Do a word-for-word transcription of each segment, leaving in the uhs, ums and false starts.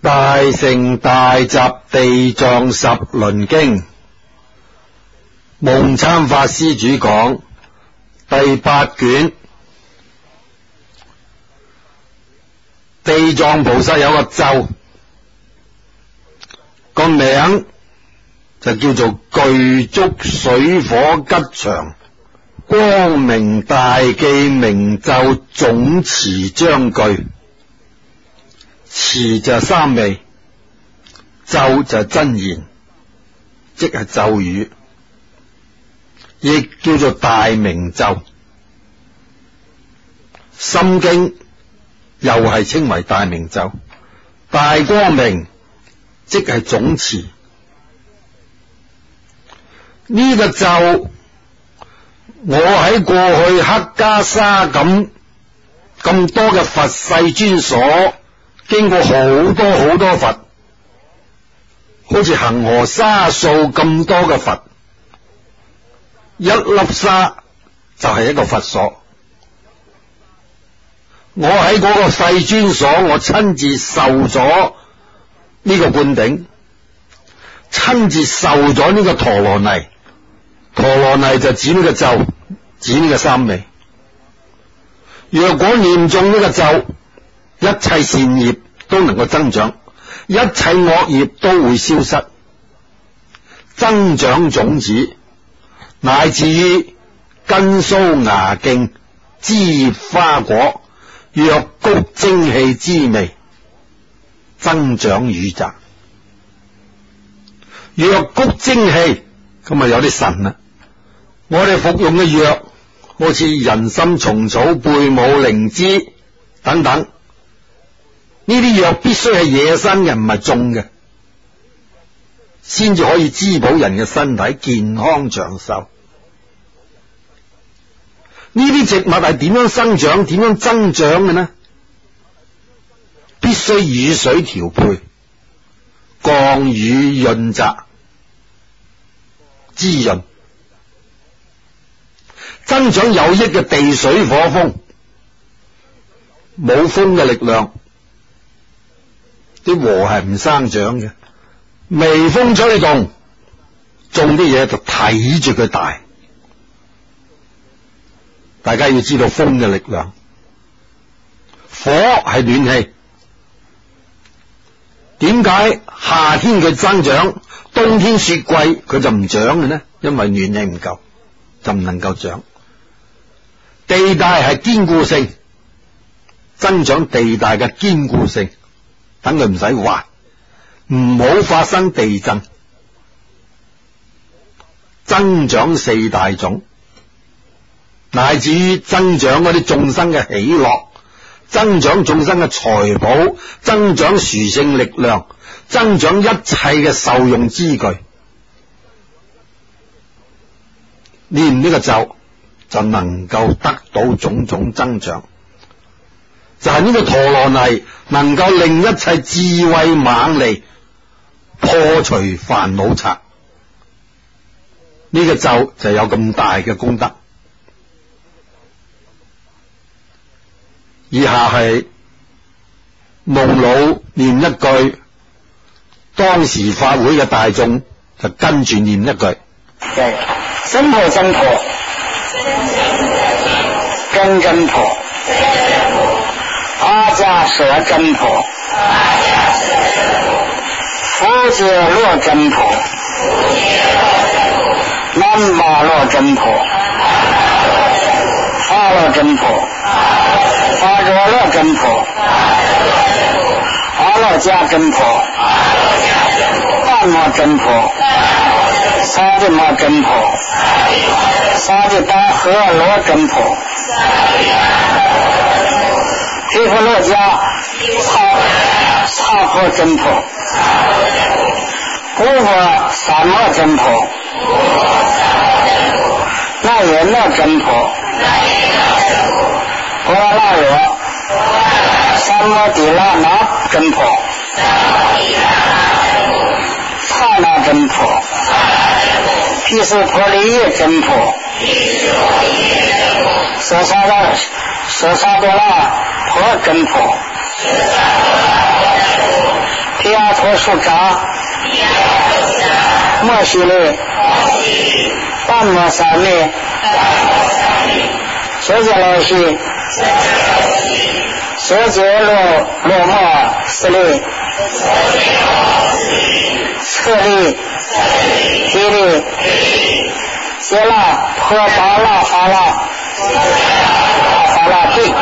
大乘大集地藏十輪經，夢參法師主講，第八卷。地藏菩薩有個咒，個名就叫做具足水火吉祥光明大記明咒總持章句。持就係三味，咒就係真言，即係咒語，亦叫做大明咒。心經又係稱為大明咒，大光明即係總持。呢個咒我喺過去黑袈沙咁咁多嘅佛世尊所經過好多好多佛，好似恒河沙數咁多嘅佛，一粒沙就係一個佛所。我喺嗰個世尊所，我親自受咗呢個灌頂，親自受咗呢個陀羅尼。陀羅尼就指呢個咒，指呢個三昧。若果念中呢個咒，一切善業都能夠增長，一切惡業都會消失，增長種子，乃至於根鬚芽莖、枝葉花果、若谷精氣之味，增長宇宙。若谷精氣咁啊，有啲神啦。我哋服用嘅藥，好似人參、蟲草、貝母、靈芝等等，呢啲藥必須係野生嘅，唔係種嘅，先至可以滋補人嘅身體健康長壽。呢啲植物係點樣生長、點樣增長嘅呢？必須雨水調配，降雨潤澤，滋潤，增長有益嘅地水火風。冇風嘅力量，啲禾係唔生長嘅。微風吹動，種啲嘢就睇住佢大。大家要知道風嘅力量，火係暖氣。點解夏天佢增長，冬天雪季佢就唔長嘅呢？因為暖氣唔夠，就唔能夠長。地帶係堅固性，增長地帶嘅堅固性，等佢唔使滑，唔好發生地震。增長四大種，乃至於增長嗰啲眾生嘅喜樂，增長眾生嘅財寶，增長殊勝力量，增長一切嘅受用之具。念呢個咒就能夠得到種種增長，就係、是、呢個陀羅尼能夠令一切智慧猛利破除煩惱賊。呢、這個咒就有咁大嘅功德。以下係夢老念一句，當時法會嘅大眾就跟住念一句：真婆真婆，根真婆，阿迦舍真婆，佛界洛真婆，南玛洛真婆，阿洛真婆，阿罗洛真婆，阿洛迦真婆，大摩真婆，沙地摩真婆，沙地巴和罗真婆，毗婆罗迦萨婆真婆，古婆萨摩真婆，那耶那真婆，婆拉那罗三摩地拉那真婆，刹那真婆，毗湿婆利耶真婆，舍萨拉舍萨多拉婆真婆， 提阿陀树掌，摩西类，半摩三类，学者老师，学者落落寞四类，策类，提类，接拉破巴拉法拉，法拉对。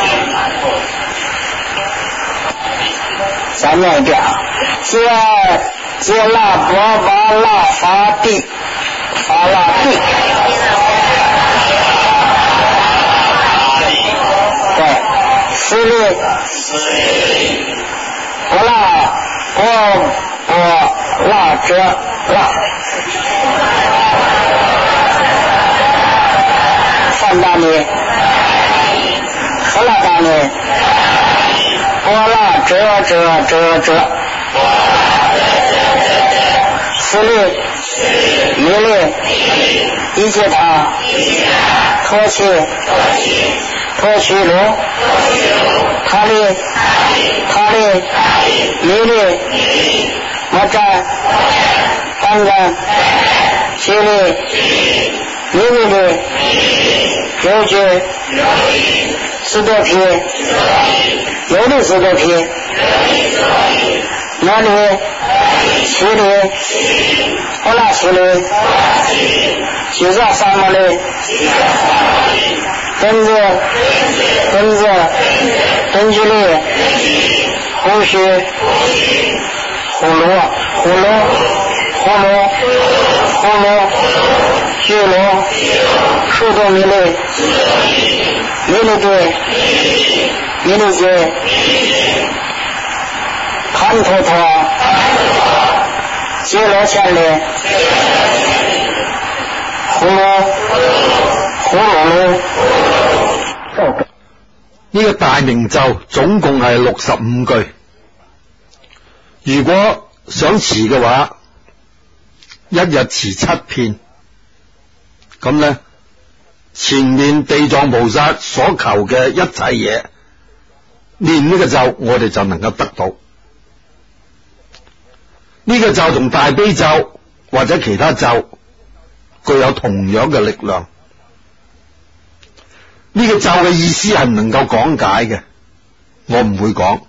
咱们讲接接拉波巴拉法地法拉地，对，四律波拉波波拉遮拉，范大尼何拉大尼。波拉遮遮遮遮，四律一律一切他托起托取卢他律他律一律摩占单占七律一律律九句十多批有的是个批，哪里？七里，不拉七里，七上三毛里，根子，根子，根据里，胡须，葫芦，葫芦，葫芦，葫芦，巨芦，数多米里，米里对。米里节，盘陀陀，揭罗千里，葫芦，葫芦芦。 呢個大明咒總共係六十五句，如果想持嘅話，一日持七遍，咁呢，前面地藏菩薩所求嘅一切嘢，念呢個咒我哋就能夠得到。呢個咒同大悲咒或者其他咒具有同樣嘅力量。呢個咒嘅意思係唔能夠講解嘅，我唔會講，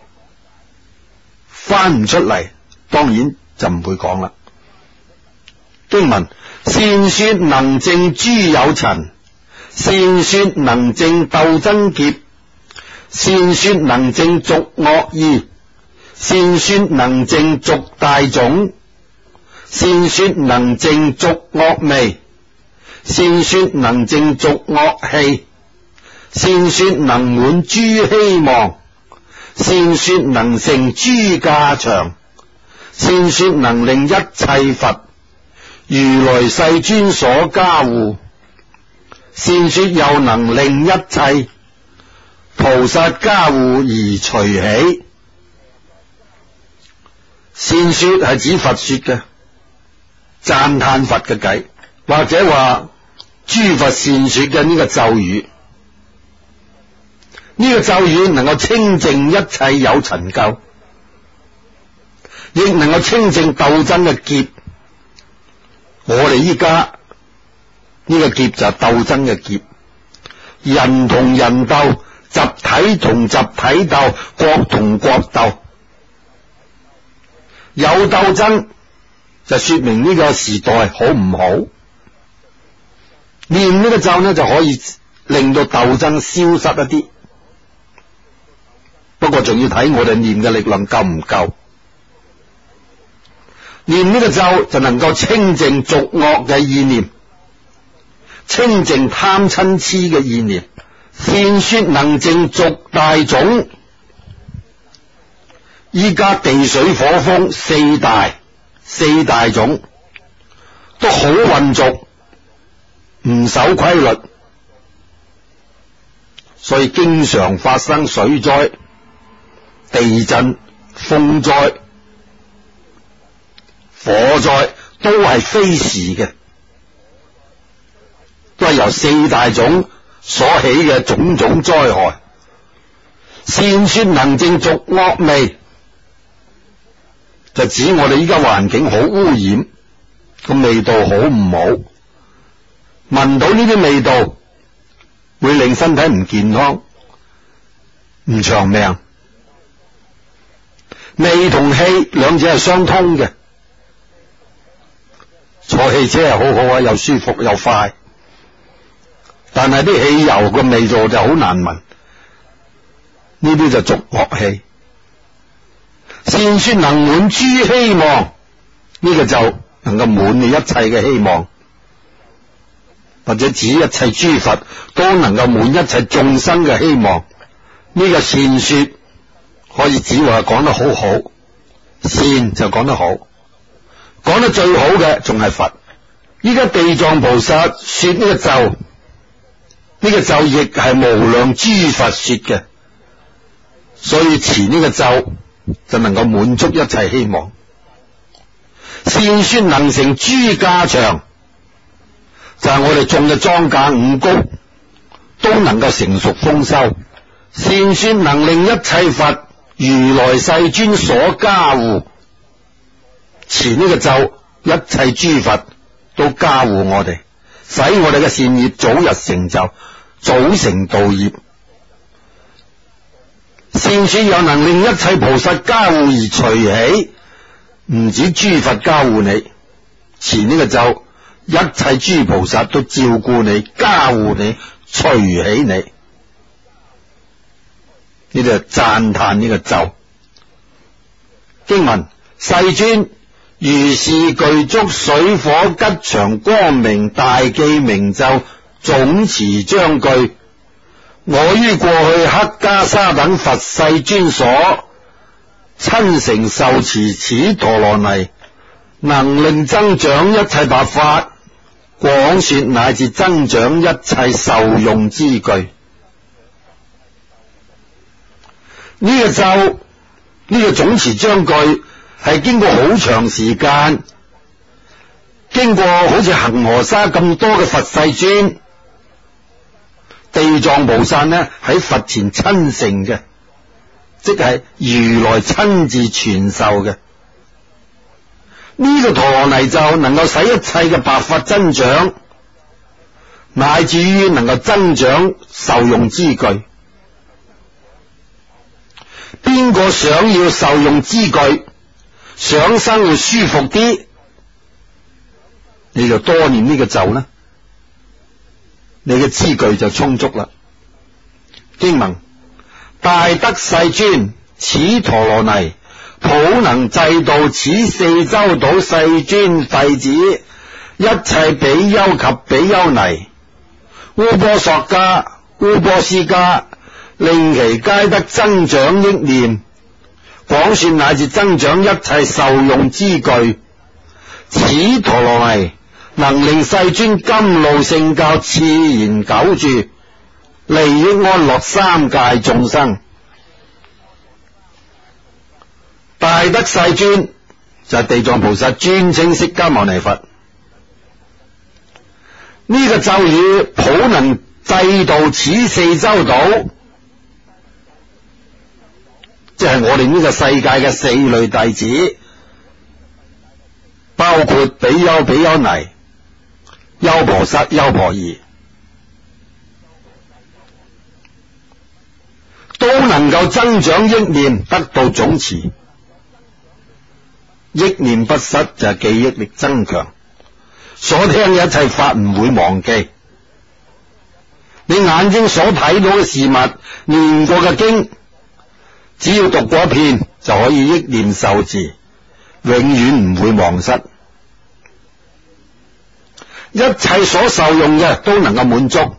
翻唔出嚟，當然就唔會講啦。經文善說能證諸有塵，善說能證鬥爭劫，善說能證逐惡意，善說能證逐大種，善說能證逐惡味，善說能證逐惡氣，善說能滿諸希望，善說能成諸家祥，善說能令一切佛如來世尊所加護，善說又能令一切菩薩加護而隨喜。善說係指佛說嘅，讚歎佛嘅偈，或者話諸佛善說嘅呢個咒語。呢個咒語能夠清淨一切有塵垢，亦能夠清淨鬥爭嘅劫。我哋依家呢個劫就係鬥爭嘅劫，人同人鬥，集體同集體鬥，國同國鬥，有鬥爭就說明呢個時代好唔好。念呢個咒呢，就可以令到鬥爭消失一啲，不過仲要睇我哋念嘅力量夠唔夠。念呢個咒就能夠清淨逐惡嘅意念，清淨貪嗔痴嘅意念，善說能證逐大種。依家地水火風四大四大種都好混濁，唔守規律，所以經常發生水災、地震、風災、火災，都係非時嘅，都係由四大種所起嘅種種災害。善說能證逐惡味， 就指我哋依家環境好污染，個味道好唔好，聞到呢啲味道會令身體唔健康，唔長命。味同氣兩者係相通嘅，坐汽車係好好啊，又舒服又快，但係啲汽油個味道就好難聞，呢啲就俗惡氣。善說能滿諸希望，呢個就能夠滿你一切嘅希望，或者指一切諸佛都能夠滿一切眾生嘅希望。呢個善說可以指話講得好好，善就講得好，講得最好嘅仲係佛。依家地藏菩薩說呢個咒，呢個咒亦係無量諸佛說嘅，所以持呢個咒就能夠滿足一切希望。善說能成諸家祥，就係我哋種嘅莊稼五穀都能夠成熟豐收。善說能令一切佛如來世尊所加護，持呢個咒，一切諸佛都加護我哋，使我哋嘅善業早日成就，早成道業。善說又能令一切菩薩加護而隨喜，唔止諸佛加護你，持呢個咒，一切諸菩薩都照顧你、加護你、隨喜你。呢就讚嘆呢個咒。經文：世尊，如是具足水火吉祥光明大記明咒總持章句，我於過去黑袈裟等佛世尊所親承受持此陀羅尼，能令增長一切白法，廣說乃至增長一切受用之句。呢個咒，呢個總持章句係經過好長時間，經過好似恒河沙咁多嘅佛世尊、地藏菩薩呢喺佛前親承嘅，即係如來親自傳授嘅。呢個陀羅尼咒能夠使一切嘅白法增長，乃至於能夠增長受用之句。邊個想要受用之句，想生活舒服啲，你就多念呢個咒啦，你嘅資具就充足啦。經文：大德世尊，此陀羅尼普能濟度此四洲島世尊弟子一切比丘及比丘尼、烏波索迦、烏波斯迦，令其皆得增長憶念，廣說乃至增長一切受用之句。此陀羅尼能令世尊甘露聖教熾然久住，利益安樂三界眾生。大德世尊就係地藏菩薩尊稱釋迦牟尼佛。呢、這個咒語普能濟度此四洲島，即係我哋呢個世界嘅四類弟子，包括比丘、比丘尼、優婆塞、優婆夷，都能夠增長憶念，得到總持。憶念不失就係記憶力增強，所聽嘅一切法唔會忘記。你眼睛所睇到嘅事物，念過嘅經，只要讀過一遍就可以憶念受持，永遠唔會忘失。一切所受用嘅都能夠滿足。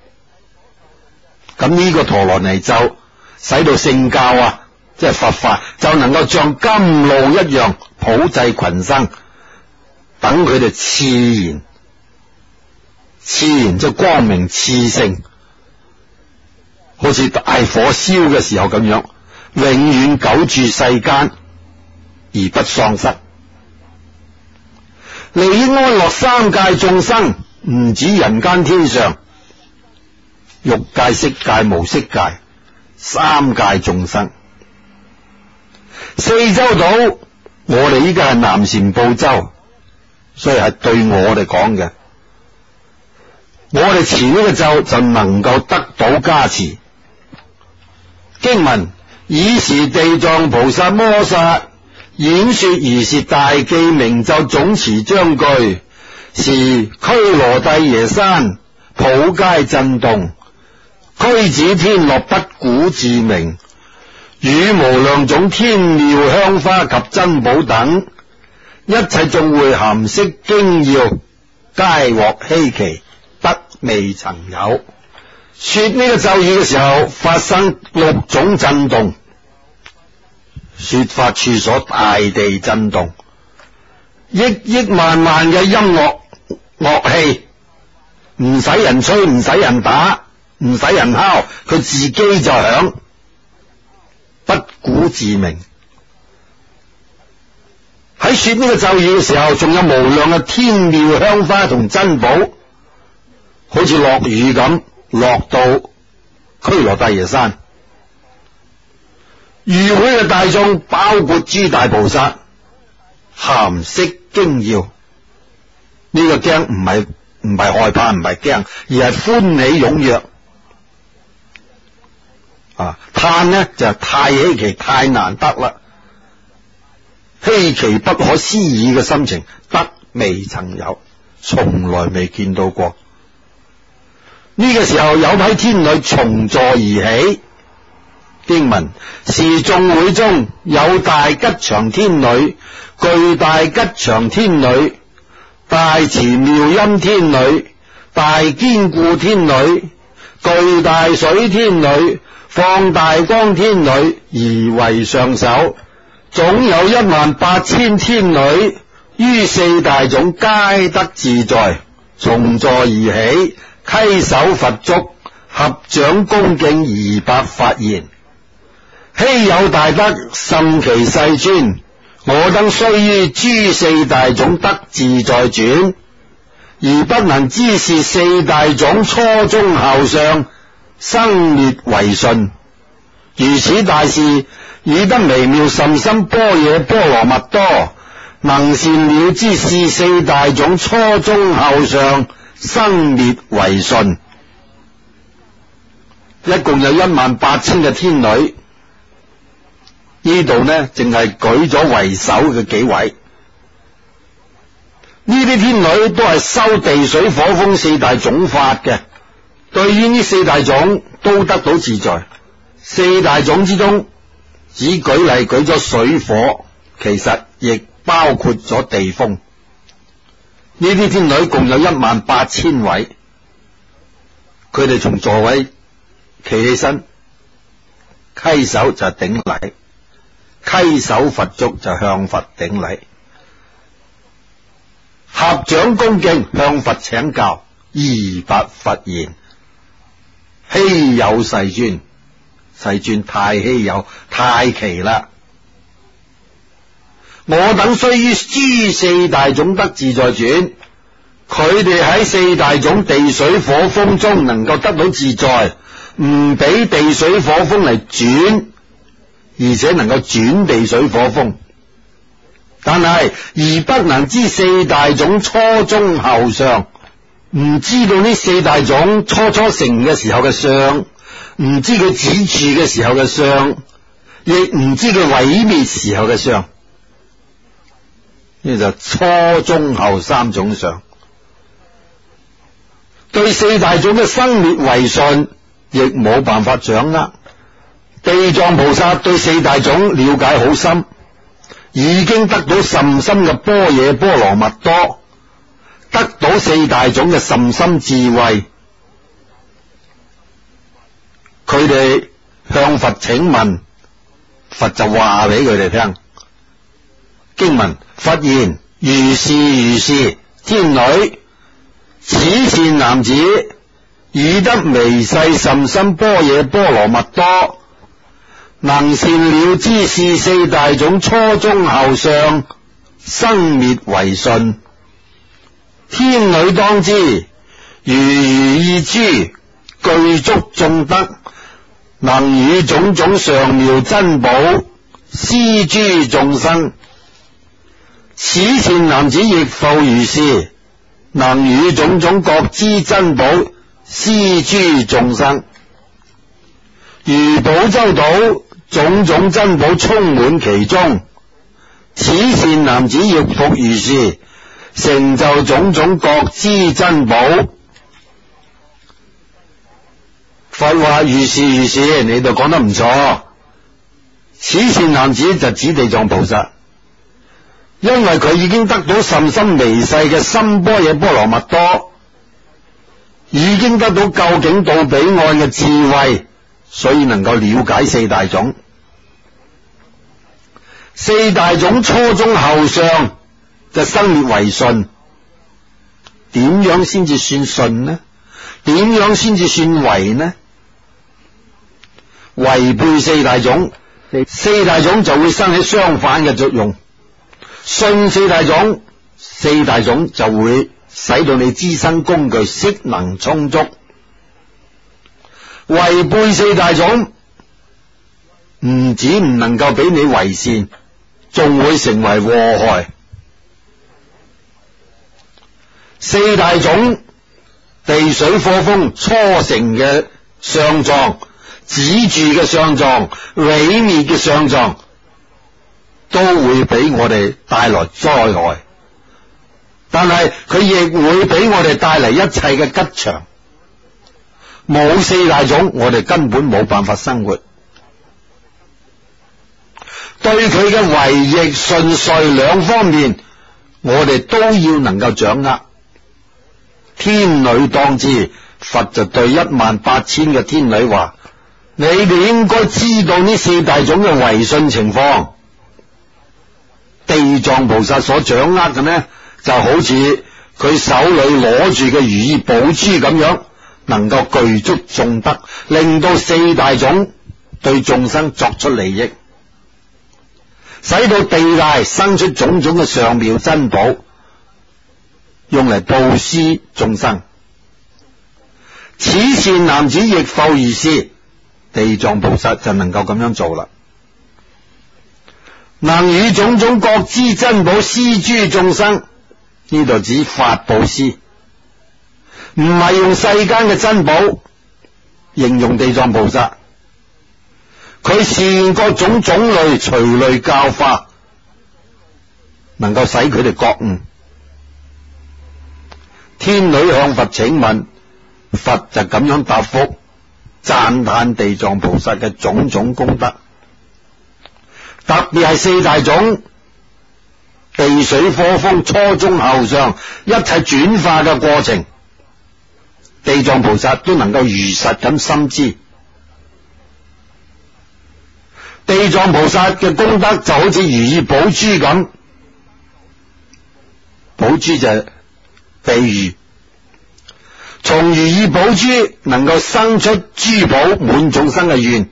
咁呢個陀羅尼咒使到聖教啊，即係佛法就能夠像甘露一樣普濟群生，等佢哋熾然熾然即係光明熾盛，好似大火燒嘅時候咁樣，永遠久住世間而不喪失，利益安樂三界眾生，唔止人間天上，欲界、色界、無色界三界眾生。四洲島我哋依家係南贍部洲，所以係對我哋講嘅。我哋持呢個咒就能夠得到加持。經文以時地藏菩薩摩薩演說如是大記明咒總持章句，時佉羅帝耶山普皆震動，俱胝天樂不鼓自鳴，與無量種天妙香花及珍寶等一切眾會含識經要，皆獲希奇，得未曾有。說呢個咒語嘅時候，發生六種震動，說法處所大地震動，億億萬萬嘅音樂樂器，唔使人吹，唔使人打，唔使人敲，佢自己就響，不鼓自鳴。喺說呢個咒語嘅時候，仲有無量嘅天妙香花同珍寶，好似落雨咁落到佉羅帝耶山。與會嘅大眾包括諸大菩薩，含識經要。呢、這個驚唔係唔係害怕，唔係驚，而係歡喜踴躍。啊，嘆呢就太稀奇，太難得啦，稀奇不可思議嘅心情，得未曾有，從來未見到過。呢、這個時候有批天女從座而起。經文是眾會中有大吉祥天女、巨大吉祥天女、大慈妙音天女、大堅固天女、巨大水天女、放大光天女而為上首，總有一萬八千天女，於四大種皆得自在，從座而起，稽首佛足，合掌恭敬而白發言：希有大德，甚其世尊！我等雖於諸四大種得自在轉，而不能知是四大種初中後相生滅為順。如此大事，已得微妙甚深般若波羅蜜多，能善了知是四大種初中後相生滅為順。一共有一萬八千嘅天女。呢度呢，淨係舉咗為首嘅幾位，呢啲天女都係修地水火風四大種法嘅，對於呢四大種都得到自在。四大種之中，只舉例舉咗水火，其實亦包括咗地風。呢啲天女共有一萬八千位，佢哋從座位企起身，稽首就係頂禮。稽首佛足就向佛頂禮，合掌恭敬向佛請教，而白佛言：稀有世尊，世尊太稀有，太奇啦！我等雖於諸四大種得自在轉，佢哋喺四大種地水火風中能夠得到自在，唔俾地水火風嚟轉。而且能夠轉地水火風，但係而不能知四大種初中後相，唔知道呢四大種初初成嘅時候嘅相，唔知佢止住嘅時候嘅相，亦唔知佢毀滅時候嘅相。呢就初中後三種相，對四大種嘅生滅為順，亦冇辦法掌握。地藏菩薩對四大種了解好深，已經得到甚深嘅般若波羅蜜多，得到四大種嘅甚深智慧。佢哋向佛請問，佛就話俾佢哋聽。經文佛言：如是如是，天女，此善男子已得微細甚深般若波羅蜜多，能善了知是四大種初中後相生滅為順。天女當知，如如意珠，具足眾德，能與種種上妙珍寶施諸眾生， 此善男子亦復如是，能與種種覺知珍寶施諸眾生，如寶洲島，種種珍寶充滿其中。此善男子亦復如是，成就種種覺知珍寶。佛話如是如是，你就講得唔錯。此善男子就指地藏菩薩，因為佢已經得到甚深微細嘅深般若波羅蜜多，已經得到究竟到彼岸嘅智慧，所以能夠了解四大種。四大種初中後相就生滅為順，點樣先至算順呢？點樣先至算違呢？違背四大種，四大種就會生起相反嘅作用。順四大種，四大種就會使到你資身工具色能充足。違背四大種，唔止唔能夠俾你為善，仲會成為禍害。四大種地水火風初成嘅相狀，止住嘅相狀，毀滅嘅相狀，都會俾我哋帶來災害，但係佢亦會俾我哋帶嚟一切嘅吉祥。冇四大種，我哋根本冇辦法生活。對佢嘅違逆順遂兩方面，我哋都要能夠掌握。天女當知，佛就對一萬八千嘅天女話：你哋應該知道呢四大種嘅違順情況。地藏菩薩所掌握嘅呢，就好似佢手裏攞住嘅如意寶珠咁樣，能夠具足眾德，令到四大種對眾生作出利益，使到地大生出種種嘅上妙珍寶，用嚟布施眾生。此善男子亦復如是，地藏菩薩就能夠咁樣做啦。能與種種覺知珍寶施諸眾生，呢度指法布施，唔係用世間嘅珍寶形容地藏菩薩。佢善各種種類隨類教化，能夠使佢哋覺悟。天女向佛請問，佛就咁樣答覆，讚嘆地藏菩薩嘅種種功德。特別係四大種地水火風初中後相一切轉化嘅過程，地藏菩薩都能夠如實咁深知。地藏菩薩嘅功德就好似如意寶珠咁，寶珠就係比喻，從如意寶珠能夠生出珠寶滿眾生嘅願。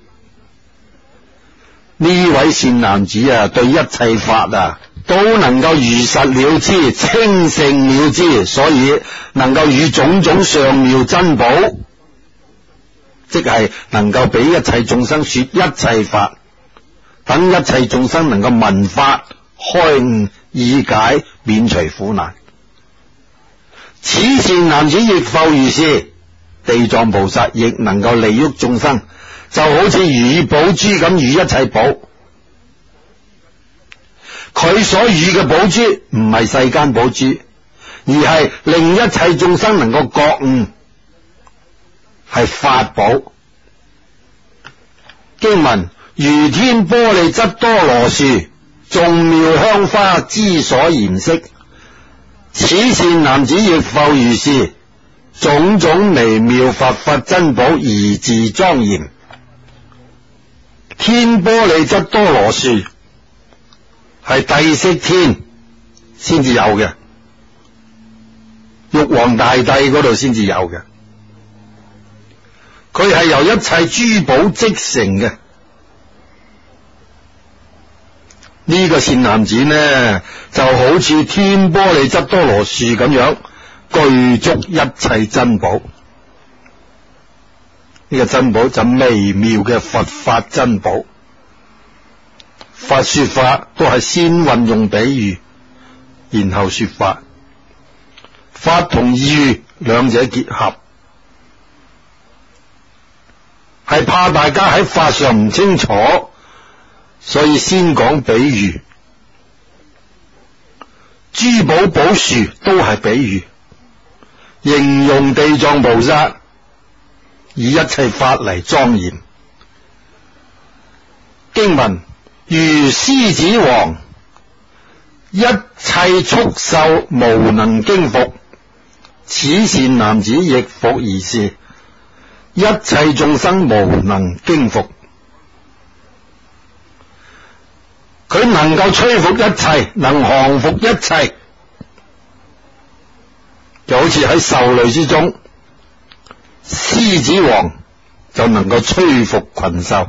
呢位善男子啊，對一切法啊都能夠如實了知，清淨了知，所以能夠與種種上妙珍寶，即係能夠俾一切眾生說一切法，等一切眾生能夠聞法開悟意解，免除苦難。此善男子亦復如是，地藏菩薩亦能夠利益眾生，就好似如意寶珠咁與一切寶。佢所與嘅寶珠唔係世間寶珠，而係令一切眾生能夠覺悟，係法寶。經文如天玻璃質多羅樹，眾妙香花之所顏色。此善男子亦復如是，種種微妙佛法珍寶而自莊嚴。天玻璃質多羅樹係帝釋天先至有嘅，玉皇大帝嗰度先至有嘅，佢係由一切珠寶織成嘅。呢個善男子呢，就好似天玻璃質多羅樹咁樣，具足一切珍寶。呢個珍寶就微妙嘅佛法珍寶。佛說法都係先運用比喻， 然後說法，法同喻兩者結合，係怕大家喺法上唔清楚，所以先講比喻。珠寶寶樹都係比喻，形容地藏菩薩以一切法嚟莊嚴。經文如獅子王，一切畜獸無能驚伏，此善男子亦復如是，一切眾生無能驚伏。佢能夠摧伏一切，能降服一切，就好似喺獸類之中，獅子王就能夠摧伏群獸。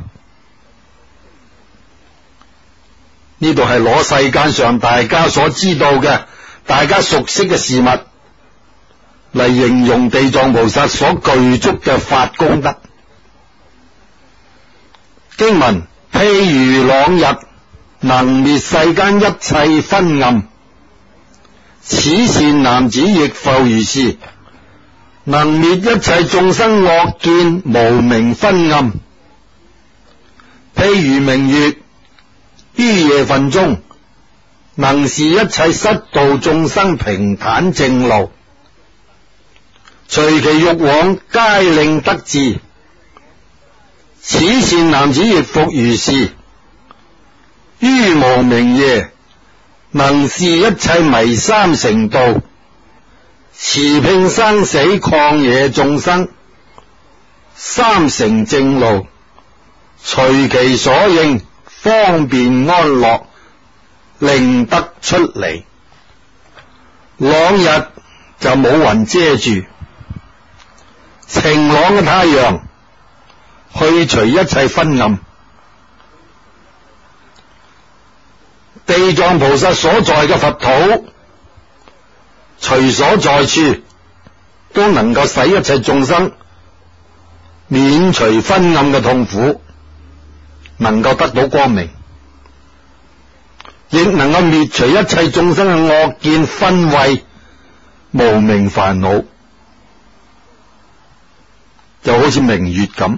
呢度係攞世間上大家所知道嘅、大家熟悉嘅事物嚟形容地藏菩薩所具足嘅法功德。經文譬如朗日，能滅世間一切昏暗，此善男子亦復如是，能滅一切眾生惡見無明昏暗。譬如明月，於夜分中，能示一切失道眾生平坦正路，隨其欲往，皆令得至。此善男子亦復如是，於無明夜，能示一切迷三乘道，持聘生死曠野眾生，三乘正路，隨其所應，方便安樂，令得出離。朗日就冇雲遮住，晴朗嘅太陽去除一切昏暗。地藏菩薩所在嘅佛土，隨所在處都能夠使一切眾生免除昏暗嘅痛苦，能夠得到光明，亦能夠滅除一切眾生嘅惡見昏恚無明煩惱，就好似明月咁。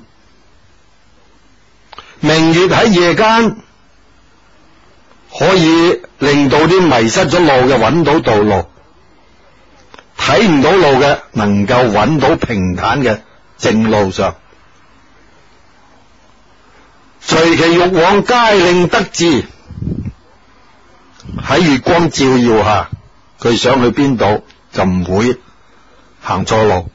明月喺夜間可以令到啲迷失咗路嘅揾到道路，睇唔到路嘅能夠揾到平坦嘅正路上，隨其欲往，皆令得至。喺月光照耀下，佢想去邊度就唔會行錯路，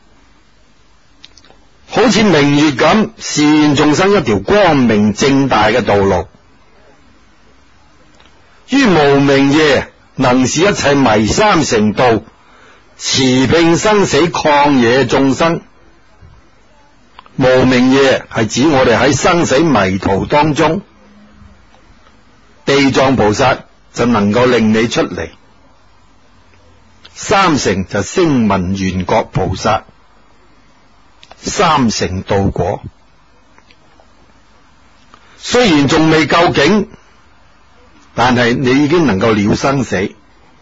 好似明月咁示現眾生一條光明正大嘅道路。於無明夜，能使一切迷三乘道，持聘生死曠野眾生。無明夜係指我哋喺生死迷途當中，地藏菩薩就能夠令你出嚟。三乘就聲聞緣覺菩薩，三乘道果。雖然仲未究竟，但係你已經能夠了生死。呢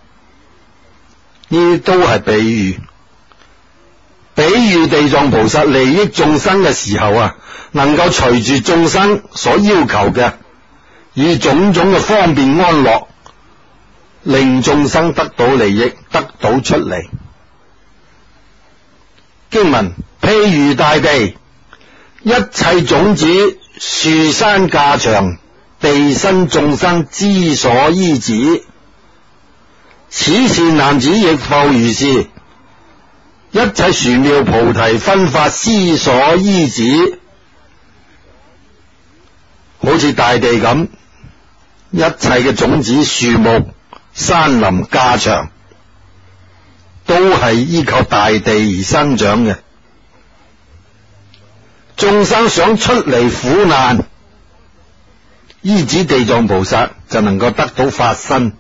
啲都係比喻，比喻地藏菩薩利益眾生嘅時候啊，能夠隨住眾生所要求嘅，以種種嘅方便安樂，令眾生得到利益，得到出嚟。經文譬如大地，一切種子、樹山架牆、地身眾生之所依止，此善男子亦復如是，一切殊妙菩提分法之所依止。好似大地咁，一切嘅種子、樹木、山林、架牆都係依靠大地而生長嘅。眾生想出離苦難，依止地藏菩薩就能夠得到法身。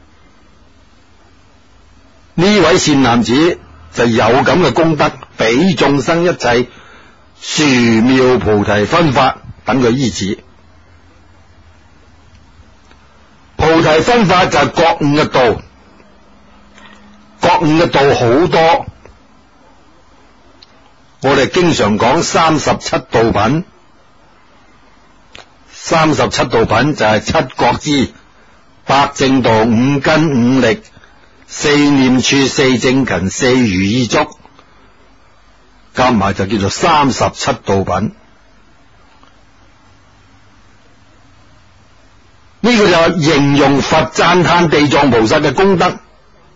呢位善男子就有咁嘅功德，俾眾生一切殊妙菩提分法等佢依止。菩提分法就係覺悟嘅道， 覺悟嘅道好多，我哋經常講三十七道品，三十七道品就係七覺支、八正道、五根五力、四念處、四正勤、四如意足，加埋就叫做三十七道品。呢個就係形容佛讚歎地藏菩薩嘅功德，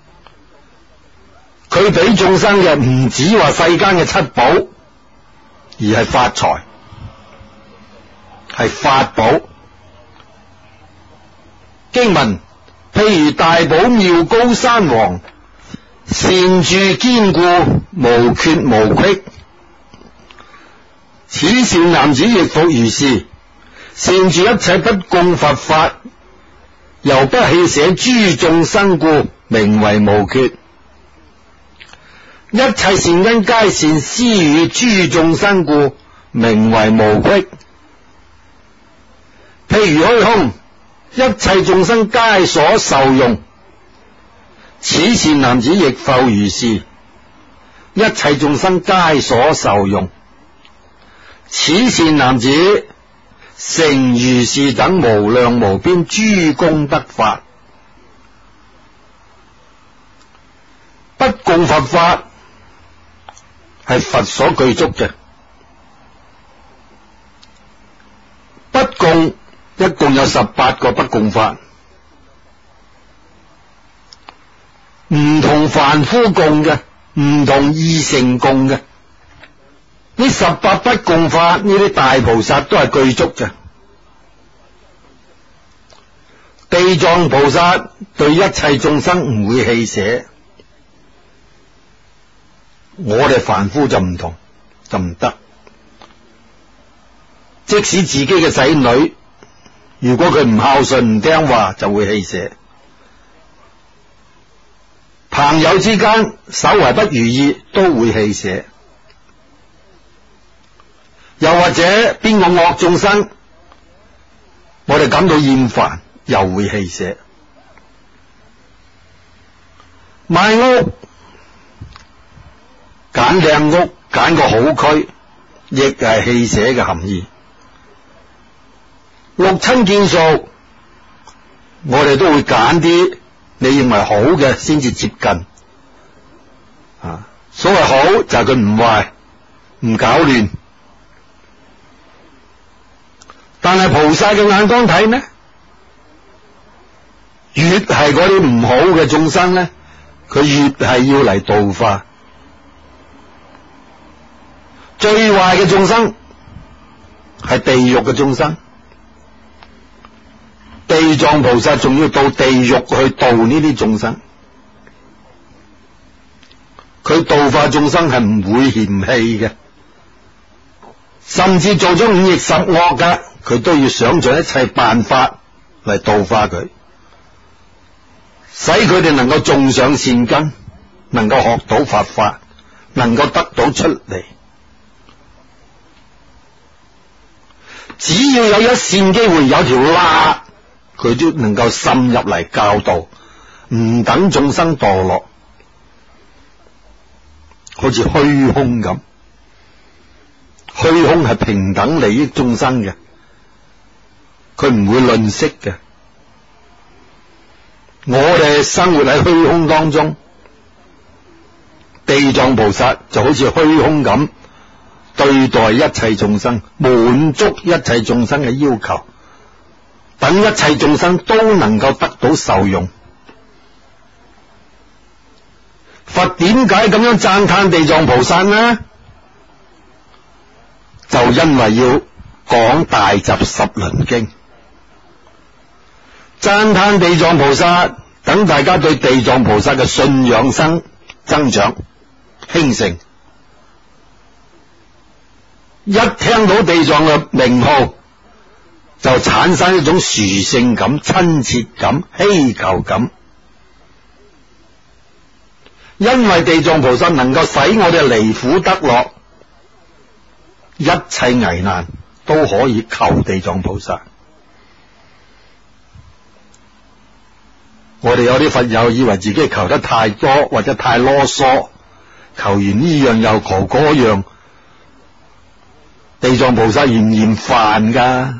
佢俾眾生嘅唔止話世間嘅七寶，而係發財，係法寶。經文譬如大寶妙高山王，善住堅固，無缺無隙。此善男子亦復如是，善住一切不共佛法，又不棄捨諸眾生故，名為無缺。一切善根皆善施與諸眾生故，名為無隙。譬如虛空，一切眾生皆所受用，此善男子亦復如是，一切眾生皆所受用。此善男子成如是等無量無邊諸功德法，不共佛法係佛所具足嘅，不共一共有十八個不共法，唔同凡夫共嘅，唔同二乘共嘅。呢十八不共法，呢啲大菩薩都係具足嘅。地藏菩薩對一切眾生唔會棄捨，我哋凡夫就唔同，就唔得。即使自己嘅仔女，如果佢唔孝順唔聽話，就會棄捨。朋友之間稍為不如意，都會棄捨。又或者邊個惡眾生，我哋感到厭煩，又會棄捨。買屋揀靚屋，揀個好區，亦係棄捨嘅含義。六親見數，我哋都會揀啲你認為好嘅先至接近。啊，所謂好就係佢唔壞，唔搞亂。但係菩薩嘅眼光睇呢，越係嗰啲唔好嘅眾生呢，佢越係要嚟度化。最壞嘅眾生係地獄嘅眾生，地藏菩薩仲要到地獄去度呢啲眾生，佢度化眾生係唔會嫌棄嘅，甚至做咗五逆十惡㗎，佢都要想盡一切辦法嚟度化佢，使佢哋能夠種上善根，能夠學到佛法，能夠得到出嚟。只要有一線機會，有條罅，佢都能夠滲入嚟教導，唔等眾生墮落，好似虛空咁。虛空係平等利益眾生嘅，佢唔會吝嗇嘅。我哋生活喺虛空當中，地藏菩薩就好似虛空咁對待一切眾生，滿足一切眾生嘅要求，等一切眾生都能夠得到受用。佛點解咁樣讚歎地藏菩薩呢？就因為要講大集十輪經，讚歎地藏菩薩，等大家對地藏菩薩嘅信仰生增長興盛。一聽到地藏嘅名號，就產生一種殊勝感、親切感、希求感。因為地藏菩薩能夠使我哋離苦得樂，一切危難都可以求地藏菩薩。 我哋有啲佛友以為自己求得太多或者太囉嗦，求完呢樣又求嗰樣，地藏菩薩嫌唔嫌煩噶？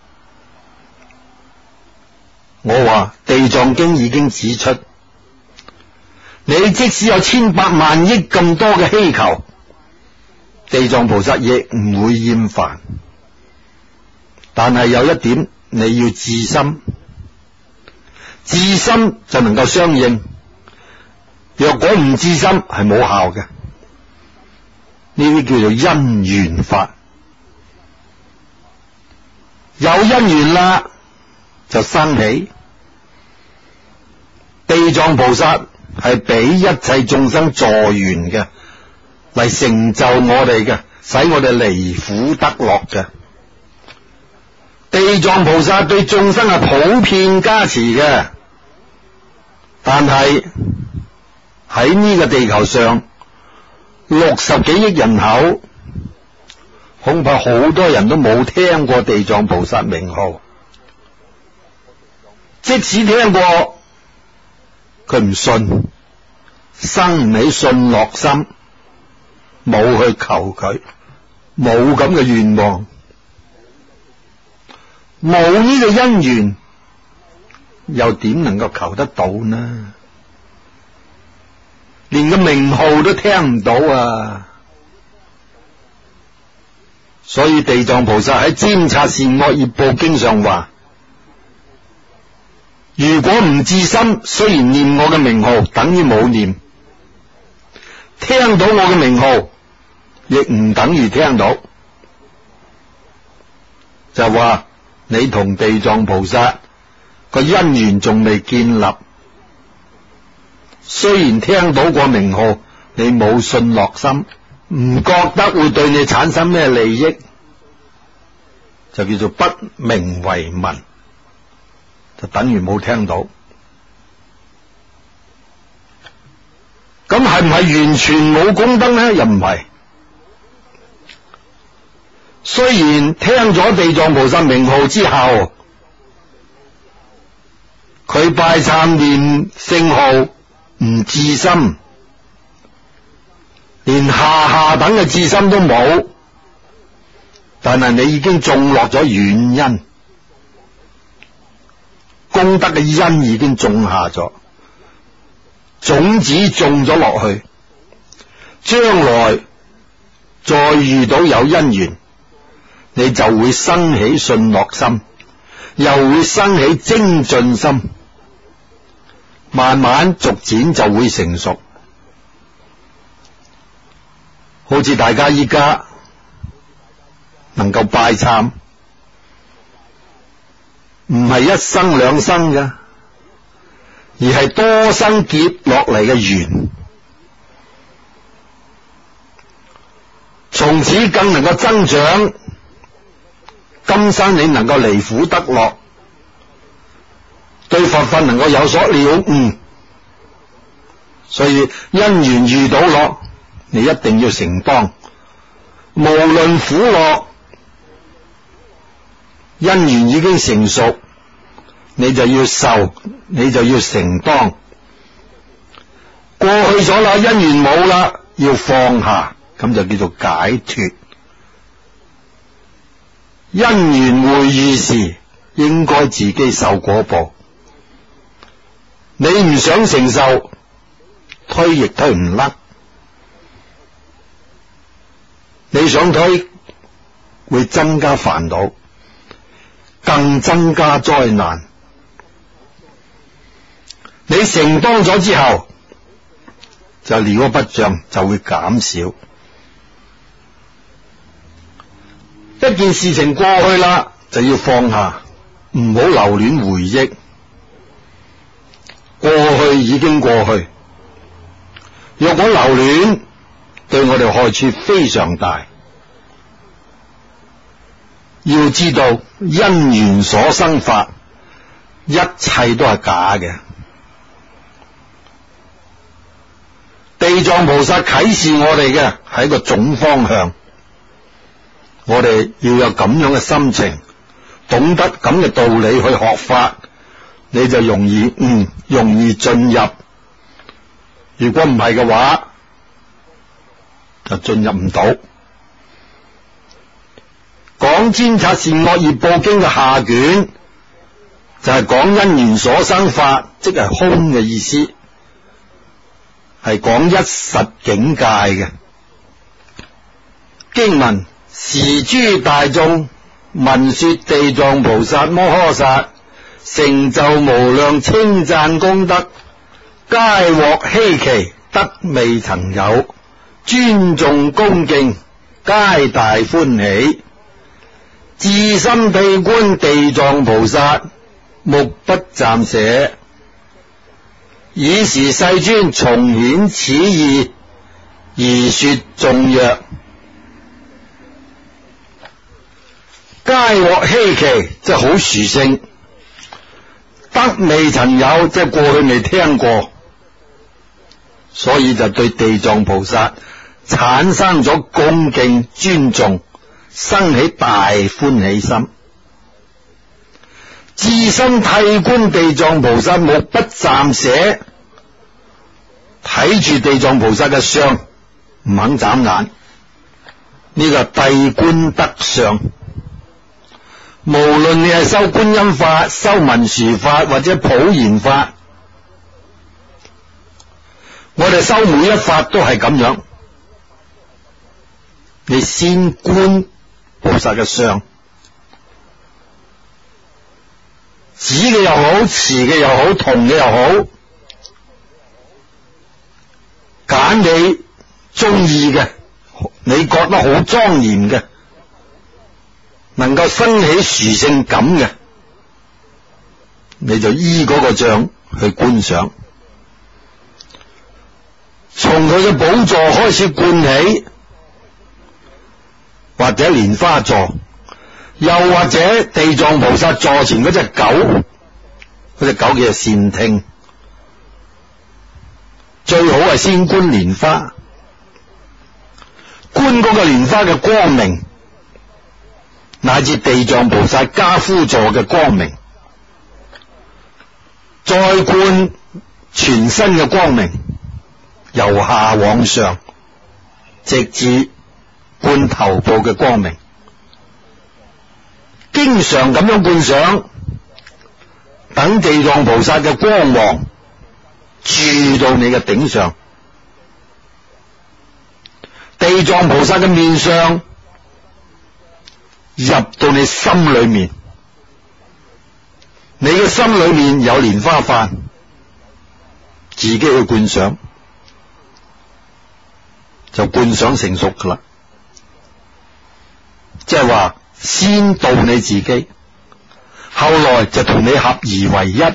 我話地藏經已經指出，你即使有千百萬億咁多嘅希求，地藏菩薩亦唔會厭煩。但係有一點你要自心，自心就能夠相應。若果唔自心係冇效嘅，呢啲叫做因緣法。有因緣啦，就生起。地藏菩薩係俾一切眾生助緣嘅，嚟成就我哋嘅，使我哋離苦得樂嘅。地藏菩薩對眾生係普遍加持嘅，但係喺呢個地球上六十幾億人口，恐怕好多人都冇聽過地藏菩薩名號，即使聽過，佢唔信，生唔起信樂心，冇去求佢，冇咁嘅願望，冇呢個因緣，又點能夠求得到呢？連個名號都聽唔到啊！所以地藏菩薩喺《監察善惡業報經》上話，如果唔自心，雖然念我嘅名號，等於冇念；聽到我嘅名號，亦唔等於聽到。就話你同地藏菩薩個因緣仲未建立，雖然聽到個名號，你冇信樂心，唔覺得會對你產生咩利益，就叫做不名為聞，就等於冇聽到。咁係唔係完全冇功德呢？又唔係。雖然聽咗地藏菩薩名號之後，佢拜懺念聖號唔自心，連下下等嘅自心都冇，但係你已經種落咗遠因，功德嘅因已經種下咗，種子種咗落去，將來再遇到有因緣，你就會生起信樂心，又會生起精進心，慢慢逐漸就會成熟。好似大家依家能夠拜懺，唔係一生兩生嘅，而係多生結落嚟嘅緣，從此更能夠增長。今生你能夠離苦得樂，對佛法能夠有所了悟，所以因緣遇到樂，你一定要承當，無論苦樂，因緣已經成熟，你就要受，你就要承當。過去咗啦，因緣冇啦，要放下，咁就叫做解脫。因緣會遇時，應該自己受果報。你唔想承受，推亦推唔甩。你想推，會增加煩惱，更增加災難。你承當咗之後，就了不障，就會減少。一件事情過去啦，就要放下，唔好留戀回憶。過去已經過去，若果留戀，對我哋害處非常大。要知道因緣所生法，一切都係假嘅。地藏菩薩啟示我哋嘅係一個總方向。我哋要有咁樣嘅心情，懂得咁嘅道理去學法， 你就容易嗯容易進入。如果唔係嘅話，就進入唔到。講監察善惡業報經嘅下卷就係講因緣所生法，即係空嘅意思，係講一實境界嘅。經文：時諸大眾聞說地藏菩薩摩訶薩成就無量稱讚功德，皆獲希奇，得未曾有，尊重恭敬，皆大歡喜，至心諦觀地藏菩薩，目不暫捨。爾時世尊重顯此義，而說頌曰：皆獲希奇，即係好殊勝；得未曾有，即係過去未聽過，所以就對地藏菩薩產生咗恭敬尊重，生起大歡喜心。至心諦觀地藏菩薩，目不暫捨，睇住地藏菩薩嘅相，唔肯眨眼。呢、這個諦觀德相，無論你係修觀音法、修文殊法或者普賢法，我哋修每一法都係咁樣。你先觀菩薩嘅相，紫嘅又好，瓷嘅又好，銅嘅又好，揀你中意嘅，你覺得好莊嚴嘅，能夠生起殊勝感嘅，你就依嗰個像去觀賞，從佢嘅寶座開始觀起，或者蓮花座，又或者地藏菩薩座前嗰隻狗，嗰隻狗叫做善聽，最好係先觀蓮花，觀嗰個蓮花嘅光明，乃至地藏菩薩跏趺座嘅光明，再觀全身嘅光明，由下往上，直至觀頭部嘅光明，經常咁樣觀想，等地藏菩薩嘅光芒注到你嘅頂上，地藏菩薩嘅面相入到你心裏面，你嘅心裏面有蓮花瓣，自己去觀想，就觀想成熟噶啦。即係話先度你自己，後來就同你合而為一。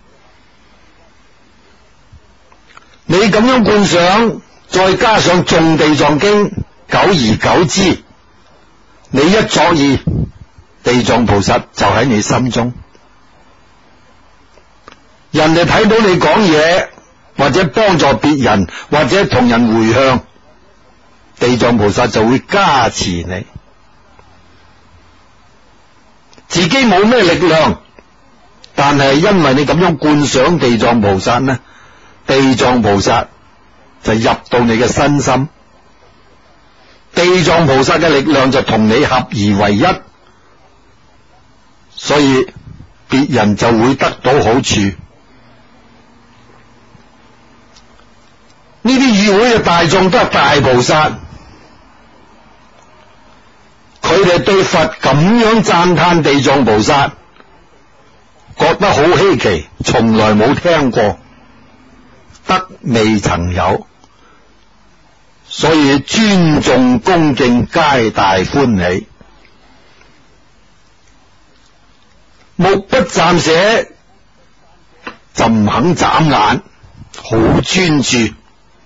你咁樣觀想，再加上誦地藏經，久而久之，你一作意，地藏菩薩就喺你心中。人哋睇到你講嘢，或者幫助別人，或者同人回向，地藏菩薩就會加持你。自己冇咩力量，但係因為你咁樣觀想地藏菩薩呢，地藏菩薩就入到你嘅身心，地藏菩薩嘅力量就同你合而為一，所以別人就會得到好處。呢啲與會嘅大眾都係大菩薩，佢哋對佛咁樣讚嘆地藏菩薩，覺得好稀奇，從來冇聽過，得未曾有，所以尊重恭敬，皆大歡喜，目不暫捨，就唔肯眨眼，好專注。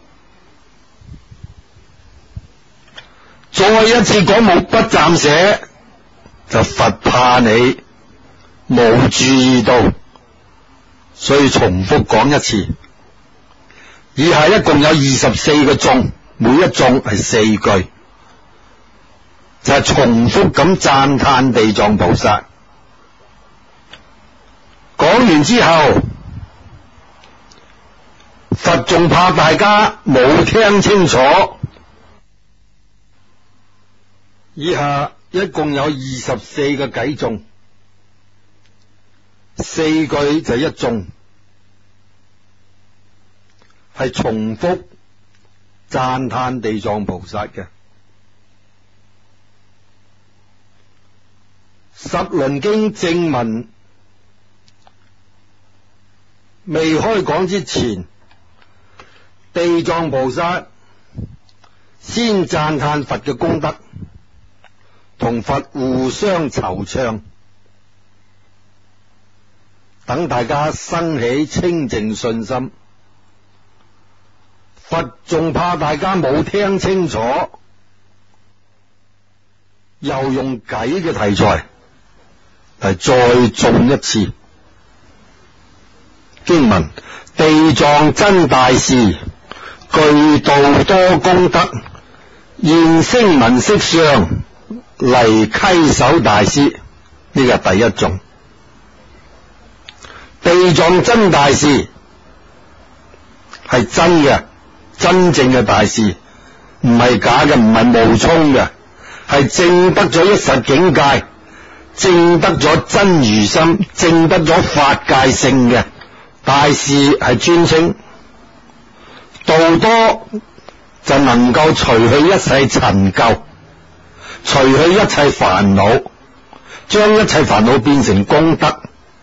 再一次講目不暫捨，就佛怕你冇注意到，所以重複講一次。以下一共有二十四個頌，每一頌係四句，就係、是、重複咁讚嘆地藏菩薩。講完之後，佛仲怕大家冇聽清楚。以下一共有二十四個偈頌，四句就一頌，係重複讚歎地藏菩薩嘅。十輪經正文未開講之前，地藏菩薩先讚歎佛嘅功德，同佛互相惆悵，等大家生起清淨信心。佛仲怕大家冇聽清楚，又用偈嘅題材嚟再誦一次經文：地藏真大士，具度多功德，現聲聞色相，嚟稽首大師。呢個係第一頌。地藏真大士係真嘅，真正嘅大士，唔係假嘅，唔係冒充嘅，係證得咗一實境界，證得咗真如心，證得咗法界性嘅大士，係尊稱。度多就能夠除去一切塵垢，除去一切煩惱，將一切煩惱變成功德。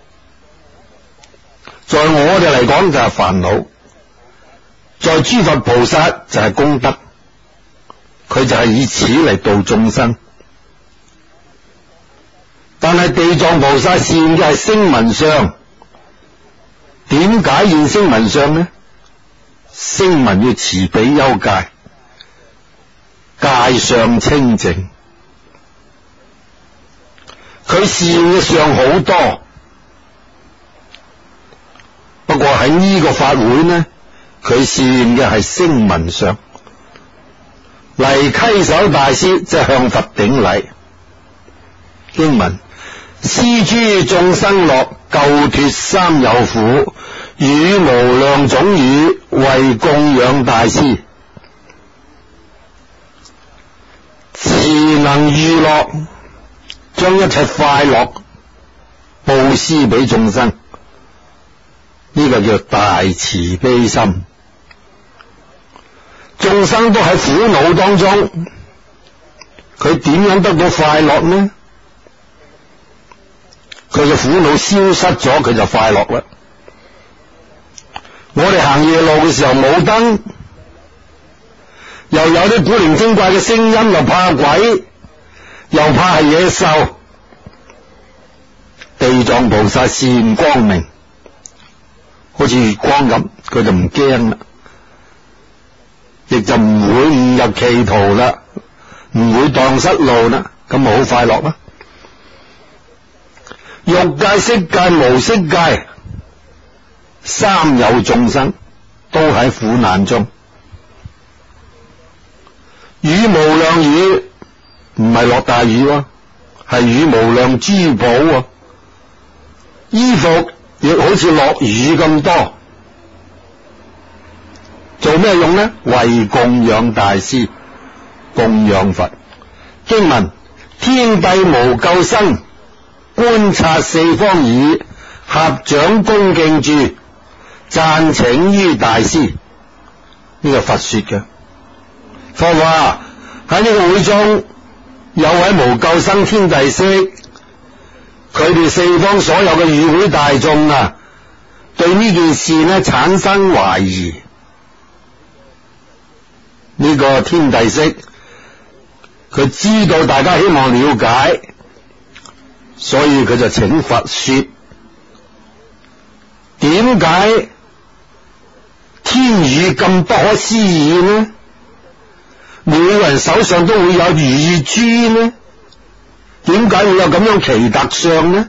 在我哋嚟講就係煩惱，在諸佛菩薩就係功德，佢就係以此嚟度眾生。但係地藏菩薩現嘅係聲聞相，點解現聲聞相呢？聲聞要慈悲憂戒，戒相清淨，佢現嘅相好多。不過喺呢個法會呢，佢現嘅係聲聞相，嚟稽首大師即係向佛頂禮。經文：施諸眾生樂，救脫三有苦，與無量種語，為供養大師。慈能娛樂，將一切快樂布施俾眾生，呢個叫大慈悲心。眾生都喺苦惱當中，佢點樣得到快樂呢？佢嘅苦惱消失咗，佢就快樂啦。我哋行夜路嘅時候冇燈，又有啲古靈精怪嘅聲音，又怕鬼，又怕係野獸。地藏菩薩現光明，好似月光咁，佢就唔驚啦，亦就唔會誤入歧途啦，唔會蕩失路啦，咁咪好快樂啦。欲界、色界、無色界，三有眾生都喺苦難中。雨無量雨，唔係落大雨喎，係雨無量珠寶喎。衣服亦好似落雨咁多，做咩用呢？為供養大師，供養佛。經文：天帝無救生，觀察四方已，合掌恭敬住，讚請於大師。呢個佛說嘅。佛話喺呢個會中有位無救生天帝釋，佢哋四方所有嘅與會大眾啊，對呢件事呢產生懷疑。呢個天帝釋，佢知道大家希望了解，所以佢就請佛說，點解天雨咁不可思議呢？每個人手上都會有如意珠呢？點解會有咁樣奇特相呢？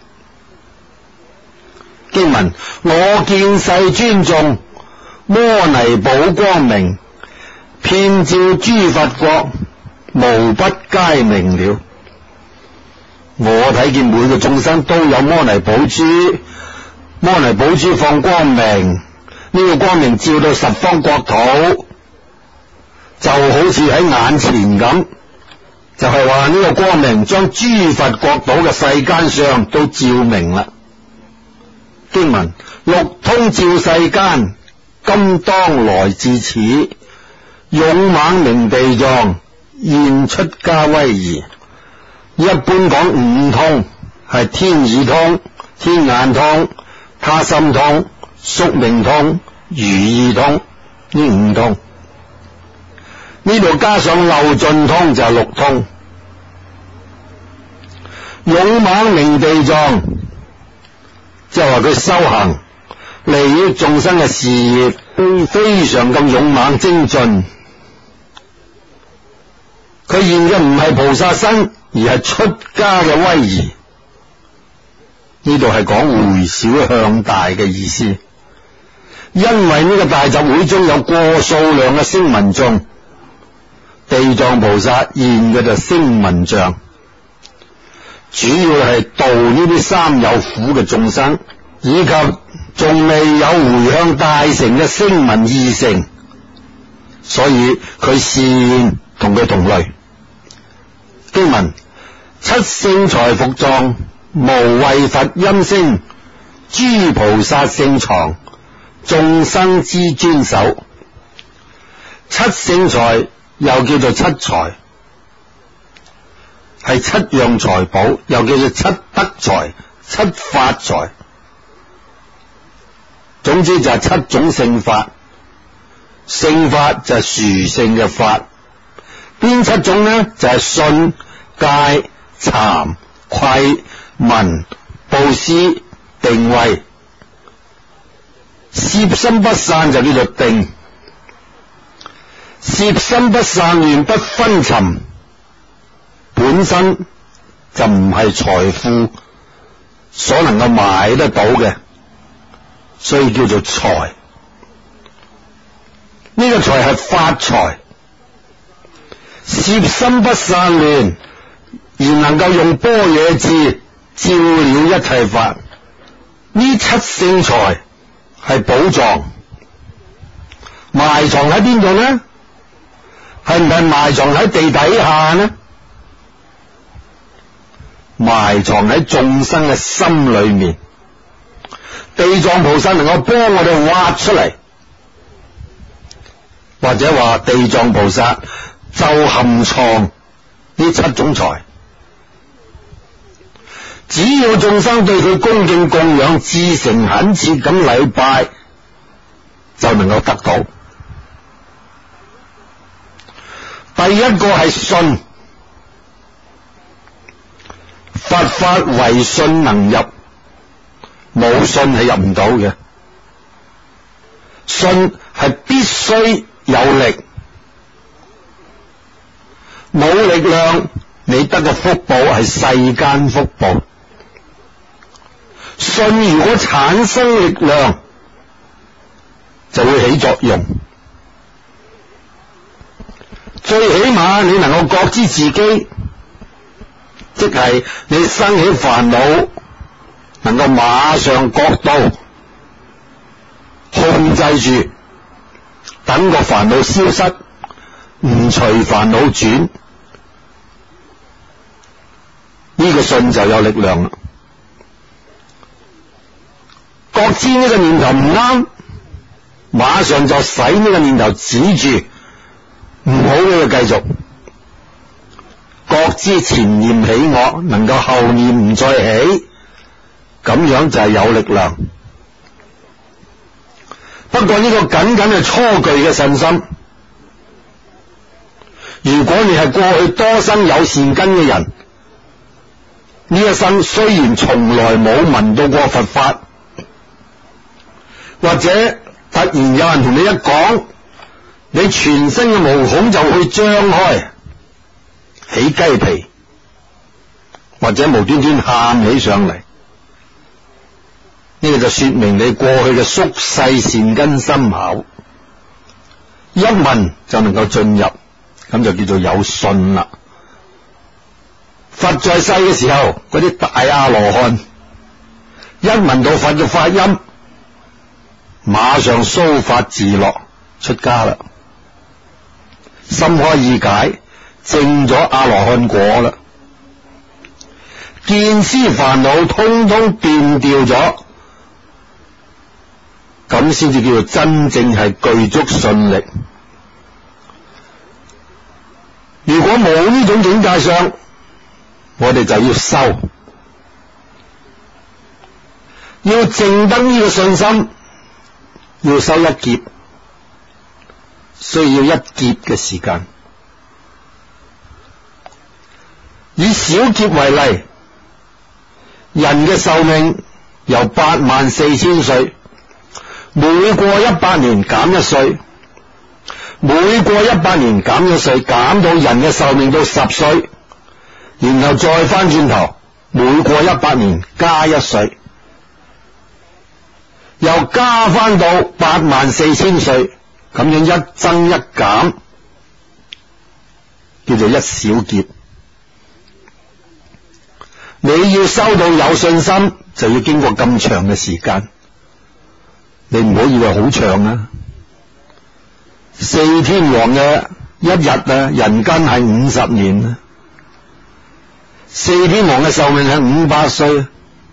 經文：我見世尊眾，摩尼寶光明，遍照諸佛國，無不皆明了。我睇見每個眾生都有摩尼寶珠， 摩尼寶珠放光明，呢、這個光明照到十方國土，就好似喺眼前咁，就係話呢個光明將諸佛國土嘅世間上都照明啦。經文六通照世間，今當來至此，勇猛明地藏，現出家威儀。一般講五通，係天耳通、天眼通、他心通、宿命通、如意通，呢五通。呢度加上漏盡通就係六通。勇猛明地藏，即係話佢修行利益眾生嘅事業都非常咁勇猛精進。佢現嘅唔係菩薩身，而係出家嘅威儀。呢度係講回小向大嘅意思，因為呢個大集會中有過數量嘅聲聞眾，地藏菩薩現嘅就聲聞像，主要係度呢啲三有苦嘅眾生，以及仲未有回向大乘嘅聲聞二乘，所以佢現同佢同類。經文七聖財伏藏，無畏佛音聲，諸菩薩聖藏，眾生之尊首。七聖財又叫做七財，係七樣財寶，又叫做七德財、七法財。總之就係七種聖法，聖法就係殊勝嘅法。邊七種呢？就係信、戒、慚、愧、聞、布施、定慧。攝心不散就叫做定，攝心不散亂不昏沉，本身就唔係財富所能夠買得到嘅，所以叫做財。呢個財係發財，攝心不散亂，而能夠用般若智照了一切法。呢七聖財係寶藏，埋藏喺邊度呢？係唔係埋藏喺地底下呢？埋藏喺眾生嘅心裏面。地藏菩薩能夠幫我哋挖出嚟，或者話地藏菩薩就含藏呢七種財，只要眾生對佢恭敬供養、至誠懇切咁禮拜，就能夠得到。第一個係信，佛法唯信能入，冇信係入唔到嘅。信係必須有力，冇力量你得個福報係世間福報。信如果產生力量，就會起作用。最起碼你能夠覺知自己，即係你生起煩惱，能夠馬上覺到，控制住，等個煩惱消失，唔隨煩惱轉，呢個信就有力量啦。覺知呢個念頭唔啱，馬上就使呢個念頭止住，唔好俾佢繼續。覺知前念起惡，能夠後念唔再起，咁樣就係有力量。不過呢個僅僅係初具嘅信心。如果你係過去多生有善根嘅人，呢一生雖然從來冇聞到過佛法，或者突然有人同你一講，你全身嘅毛孔就會張開，起雞皮，或者無端端喊起上嚟，呢個就說明你過去嘅宿世善根深厚，一聞就能夠進入，咁就叫做有信啦。佛在世嘅時候，嗰啲大阿羅漢一聞到佛嘅發音，馬上蘇發自樂出家啦，心開意解，證咗阿羅漢果啦，見思煩惱通通斷掉咗，咁先至叫做真正係具足信力。如果冇呢種境界上，我哋就要修，要證得呢個信心，要修一劫，需要一劫嘅時間。以小劫為例，人嘅壽命由八萬四千歲，每過一百年減一歲，每過一百年減一歲，減到人嘅壽命到十歲，然後再翻轉頭，每過一百年加一歲，又加翻到八萬四千歲，咁樣一增一減，叫做一小劫。你要收到有信心，就要經過咁長嘅時間。你唔好以為好長啊！四天王嘅一日啊，人間係五十年啊。四天王嘅壽命係五百歲。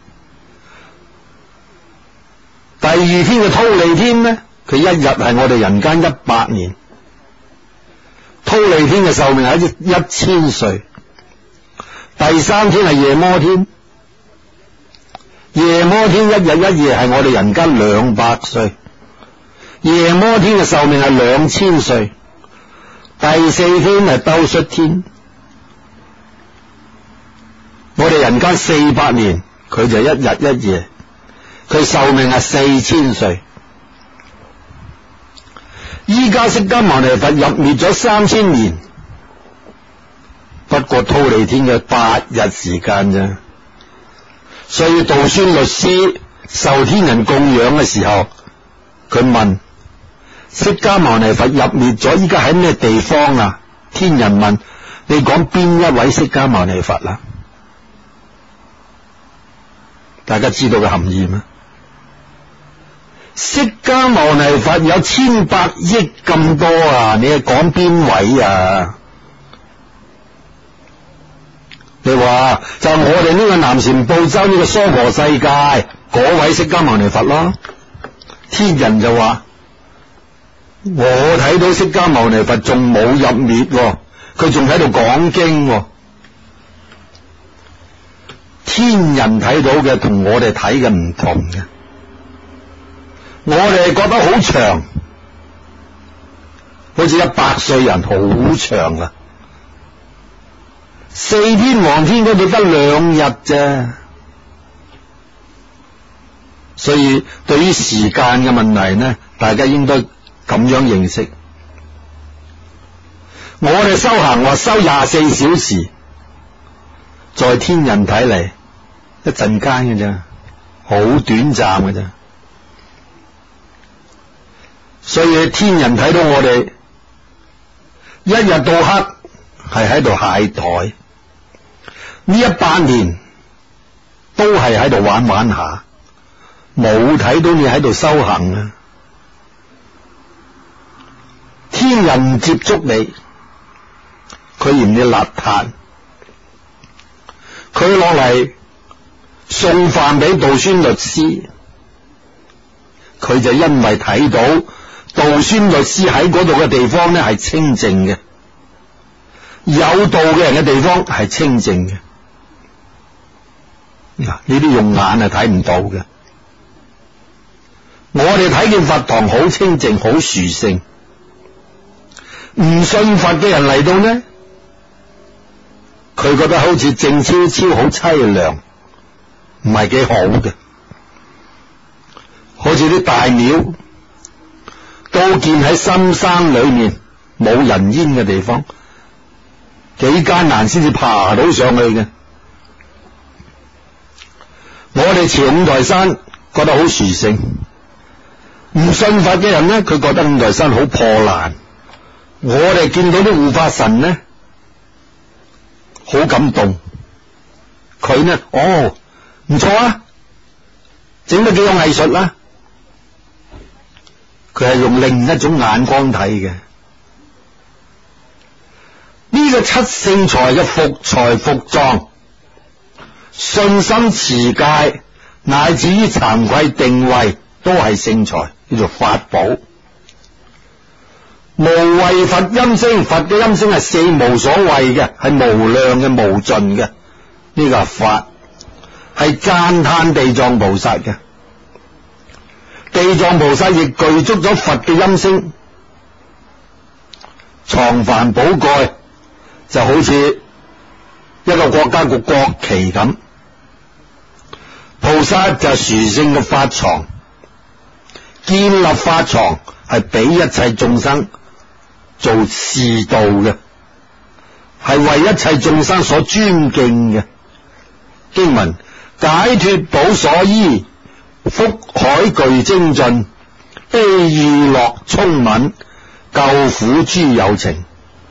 第二天嘅忉利天呢，佢一日係我哋人間一百年。忉利天嘅壽命係一一千歲。第三天係夜摩天，夜摩天一日一夜係我哋人間兩百歲。夜摩天嘅壽命係兩千歲。第四天係兜率天，我哋人間四百年，佢就一日一夜，佢壽命係四千歲。依家釋迦牟尼佛入滅咗三千年，不過忉利天嘅八日時間啫。所以道宣律師受天人供養嘅時候，佢問釋迦牟尼佛入滅咗，依家喺咩地方啊？天人問：你講邊一位釋迦牟尼佛啦？大家知道嘅含義咩？釋迦牟尼佛有千百億咁多啊！你係講邊位啊？你話就我哋呢個南贍部洲呢個娑婆世界嗰位釋迦牟尼佛咯。天人就話：我睇到釋迦牟尼佛仲冇入滅，佢仲喺度講經。天人睇到嘅同我哋睇嘅唔同嘅，我哋覺得好長，好似一百歲人好長啊。四天王天嗰度得兩日啫，所以對於時間嘅問題呢，大家應該咁樣認識。我哋修行話修廿四小時，在天人睇嚟一陣間嘅啫，好短暫嘅啫。所以天人睇到我哋一日到黑係喺度懈怠，呢一百年都係喺度玩玩下，冇睇到你喺度修行啊！天人接觸你，佢嫌你邋遢，佢落嚟送飯俾道宣律師，佢就因為睇到道宣律師喺嗰度嘅地方咧係清淨嘅，有道嘅人嘅地方係清淨嘅。嗱，呢啲用眼係睇唔到嘅。我哋睇見佛堂好清淨，好殊勝。唔信佛嘅人嚟到呢，佢覺得好似靜悄悄，好淒涼，唔係幾好嘅。好似啲大廟都建喺深山裏面，冇人煙嘅地方，幾艱難先至爬到上去嘅。我哋朝五台山覺得好殊勝，唔信佛嘅人呢，佢覺得五台山好破爛。我哋見到啲護法神呢，好感動。佢呢，哦，唔錯啊， 整得幾有藝術啦。佢係用另一種眼光睇嘅。呢個七聖財嘅服財服藏、信心持戒，乃至於慚愧定位，都係聖財，叫做法寶。無為佛音聲，佛嘅音聲係四無所謂嘅，係無量嘅、無盡嘅。呢個係法，係讚歎地藏菩薩嘅。地藏菩薩亦具足咗佛嘅音聲，藏幡寶蓋就好似一個國家個國旗咁。菩薩就係殊勝嘅法藏，建立法藏係俾一切眾生做示道嘅，係為一切眾生所尊敬嘅。經文解脫寶所依，福海具精進，悲意樂充滿，救苦諸有情。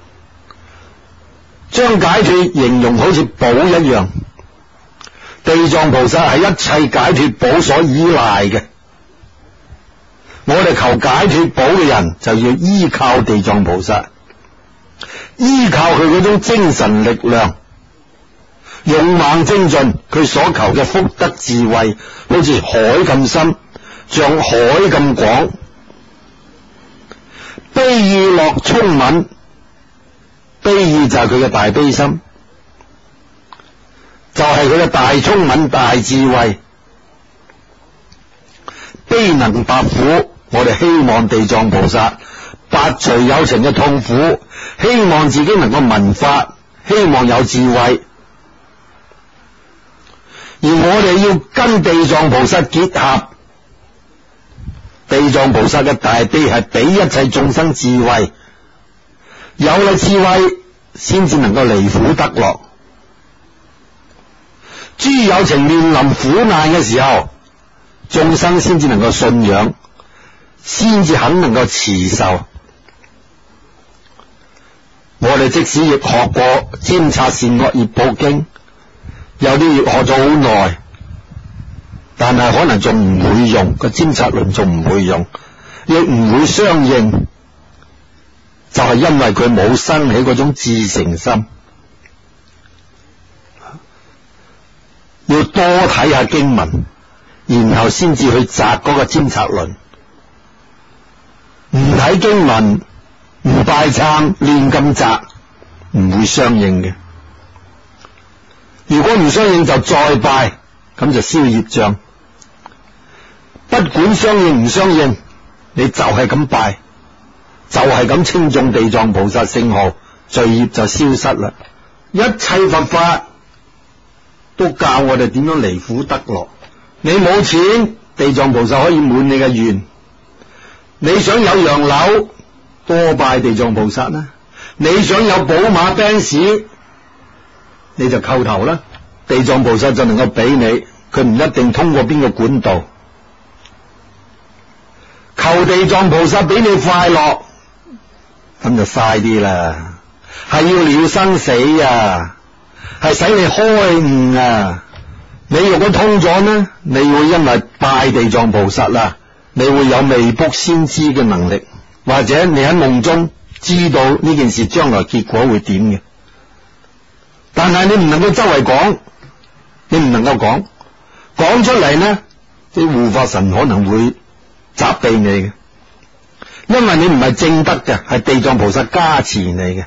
將解脫形容好似寶一樣，地藏菩薩係一切解脫寶所依賴嘅。我哋求解脫寶嘅人就要依靠地藏菩薩，依靠佢嗰種精神力量，勇猛精進。佢所求嘅福德智慧好似海咁深，像海咁廣。悲意樂充滿，悲意就係佢嘅大悲心，就係佢嘅大聰敏大智慧。悲能拔苦，我哋希望地藏菩薩拔除有情嘅痛苦，希望自己能夠聞法，希望有智慧。而我哋要跟地藏菩薩結合，地藏菩薩嘅大悲係俾一切眾生智慧，有咗智慧先至能夠離苦得樂。諸有情面臨苦難嘅時候，眾生先至能夠信仰，先至肯能夠持受。我哋即使亦學過尖察善惡業報經，有啲亦學咗好耐，但係可能仲唔會用個尖察論，仲唔會用，亦唔會相應，就係因為佢冇生起嗰種至誠心。要多睇下經文，然後先至去摘嗰個尖察論。唔睇經文，唔拜懺，亂咁摘，唔會相應嘅。如果唔相應就再拜，咁就消業障。不管相應唔相應，你就係咁拜，就係咁稱頌地藏菩薩聖號，罪業就消失啦。一切佛法都教我哋點樣離苦得樂。你冇錢，地藏菩薩可以滿你嘅願。你想有洋樓，多拜地藏菩薩啦。你想有寶馬奔馳，你就叩頭啦，地藏菩薩就能夠俾你。佢唔一定通過邊個管道。求地藏菩薩俾你快樂，咁就嘥啲啦。係要了生死啊，係使你開悟啊。你如果通咗呢，你會因為拜地藏菩薩啦，你會有未卜先知嘅能力，或者你喺夢中知道呢件事將來結果會點嘅。但係你唔能夠周圍講，你唔能夠講，講出嚟呢，啲護法神可能會責備你嘅，因為你唔係正德嘅，係地藏菩薩加持你嘅。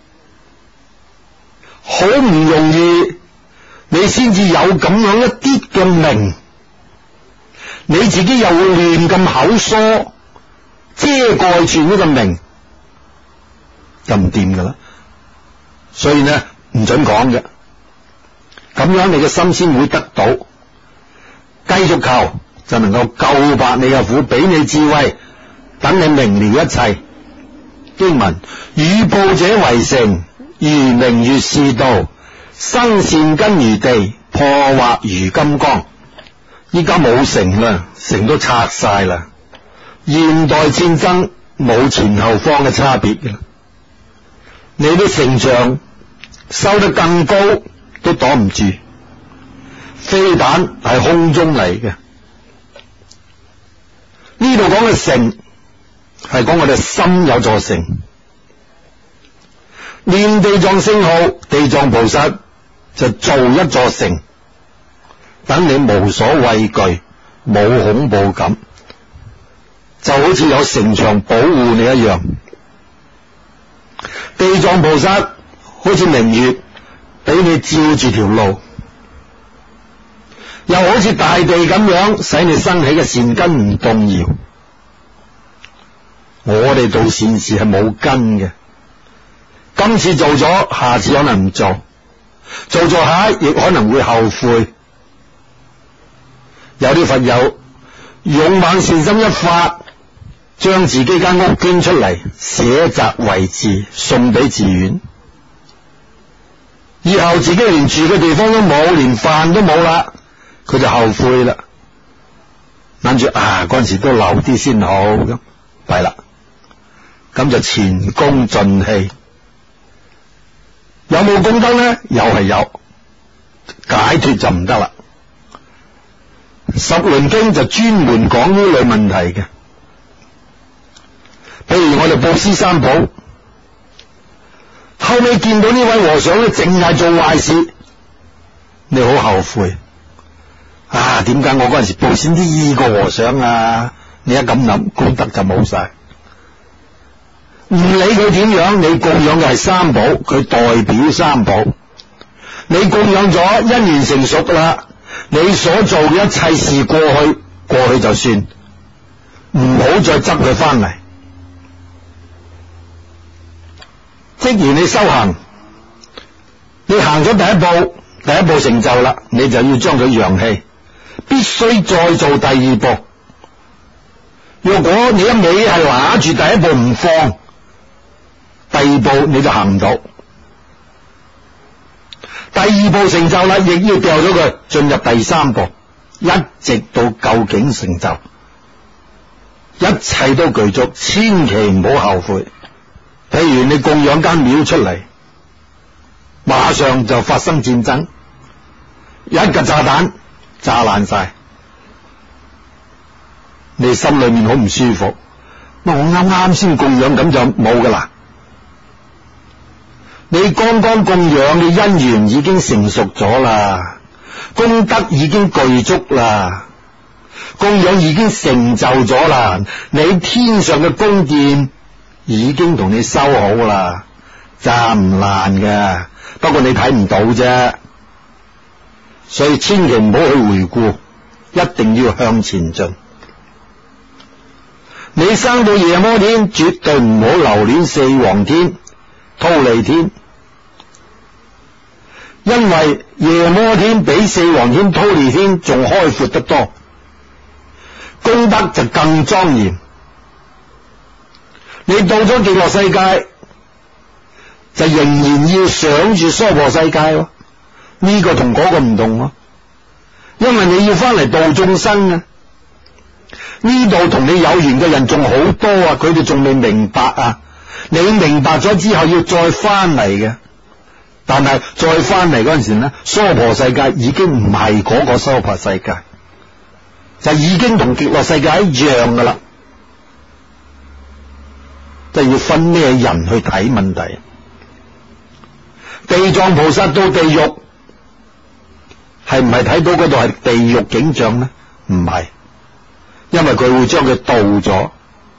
好唔容易你先至有咁樣一啲嘅名，你自己又會亂咁口疏，遮蓋住呢個名，就唔掂噶啦。所以呢，唔准講嘅，咁樣你嘅心先會得到。繼續求就能夠救拔你嘅苦，俾你智慧，等你明了一切。經文與報者為城，如明月示道，生善根如地，破惑如金剛。依家冇城啦，城都拆晒啦。現代戰爭冇前後方嘅差別嘅啦，你啲城牆修得更高都擋唔住，飛彈係空中嚟嘅， 呢度講嘅城係講我哋心有座城。念地藏聖號，地藏菩薩就做一座城，等你無所畏懼，冇恐怖感，就好似有城牆保護你一樣。地藏菩薩好似明月，俾你照住條路，又好似大地咁樣，使你生起嘅善根唔動搖。我哋做善事係冇根嘅，今次做咗，下次可能唔做，做做下亦可能會後悔。有啲佛友勇猛善心一發，將自己間屋捐出嚟，寫澤為寺，送俾寺院。以後自己連住嘅地方都冇，連飯都冇啦，佢就後悔啦。諗住啊，嗰陣時都留啲先好，咁弊啦，咁就前功盡棄。有冇功德呢？又係有，解脫就唔得啦。十輪經就專門講呢類問題嘅，譬如我哋布施三寶，後尾見到呢位和尚咧，淨係做壞事，你好後悔啊！點解我嗰陣時布施呢個和尚啊？你一咁諗，功德就冇晒。唔理佢點樣，你供養嘅係三寶，佢代表三寶。你供養咗，因緣成熟啦，你所做嘅一切事過去，過去就算，唔好再執佢翻嚟。即如你修行，你行咗第一步，第一步成就啦，你就要將佢揚棄，必須再做第二步。若果你一味係拿住第一步唔放，第二步你就行唔到。第二步成就啦，亦要掉咗佢，進入第三步，一直到究竟成就，一切都具足，千祈唔好後悔。譬如你供養間廟出嚟，馬上就發生戰爭，一個炸彈炸爛晒，你心裏面好唔舒服。我啱啱先供養，咁就冇噶啦。你剛剛供養嘅因緣已經成熟咗啦，功德已經具足啦，供養已經成就咗啦，你天上嘅宮殿已經同你修好啦，炸唔爛嘅，不過你睇唔到啫。所以千祈唔好去回顧，一定要向前進。你生到夜摩天，絕對唔好留戀四王天、忉利天，因為夜摩天比四王天、忉利天仲開闊得多，功德就更莊嚴。你到咗極樂世界，就仍然要想住娑婆世界喎，呢個同嗰個唔同喎，因為你要翻嚟度眾生啊。呢度同你有緣嘅人仲好多啊，佢哋仲未明白啊。你明白咗之後要再翻嚟嘅，但係再翻嚟嗰陣時呢，娑婆世界已經唔係嗰個娑婆世界，就已經同極樂世界一樣噶啦。即係要分咩人去睇問題。地藏菩薩到地獄係唔係睇到嗰度係地獄景象呢？唔係，因為佢會將佢導咗。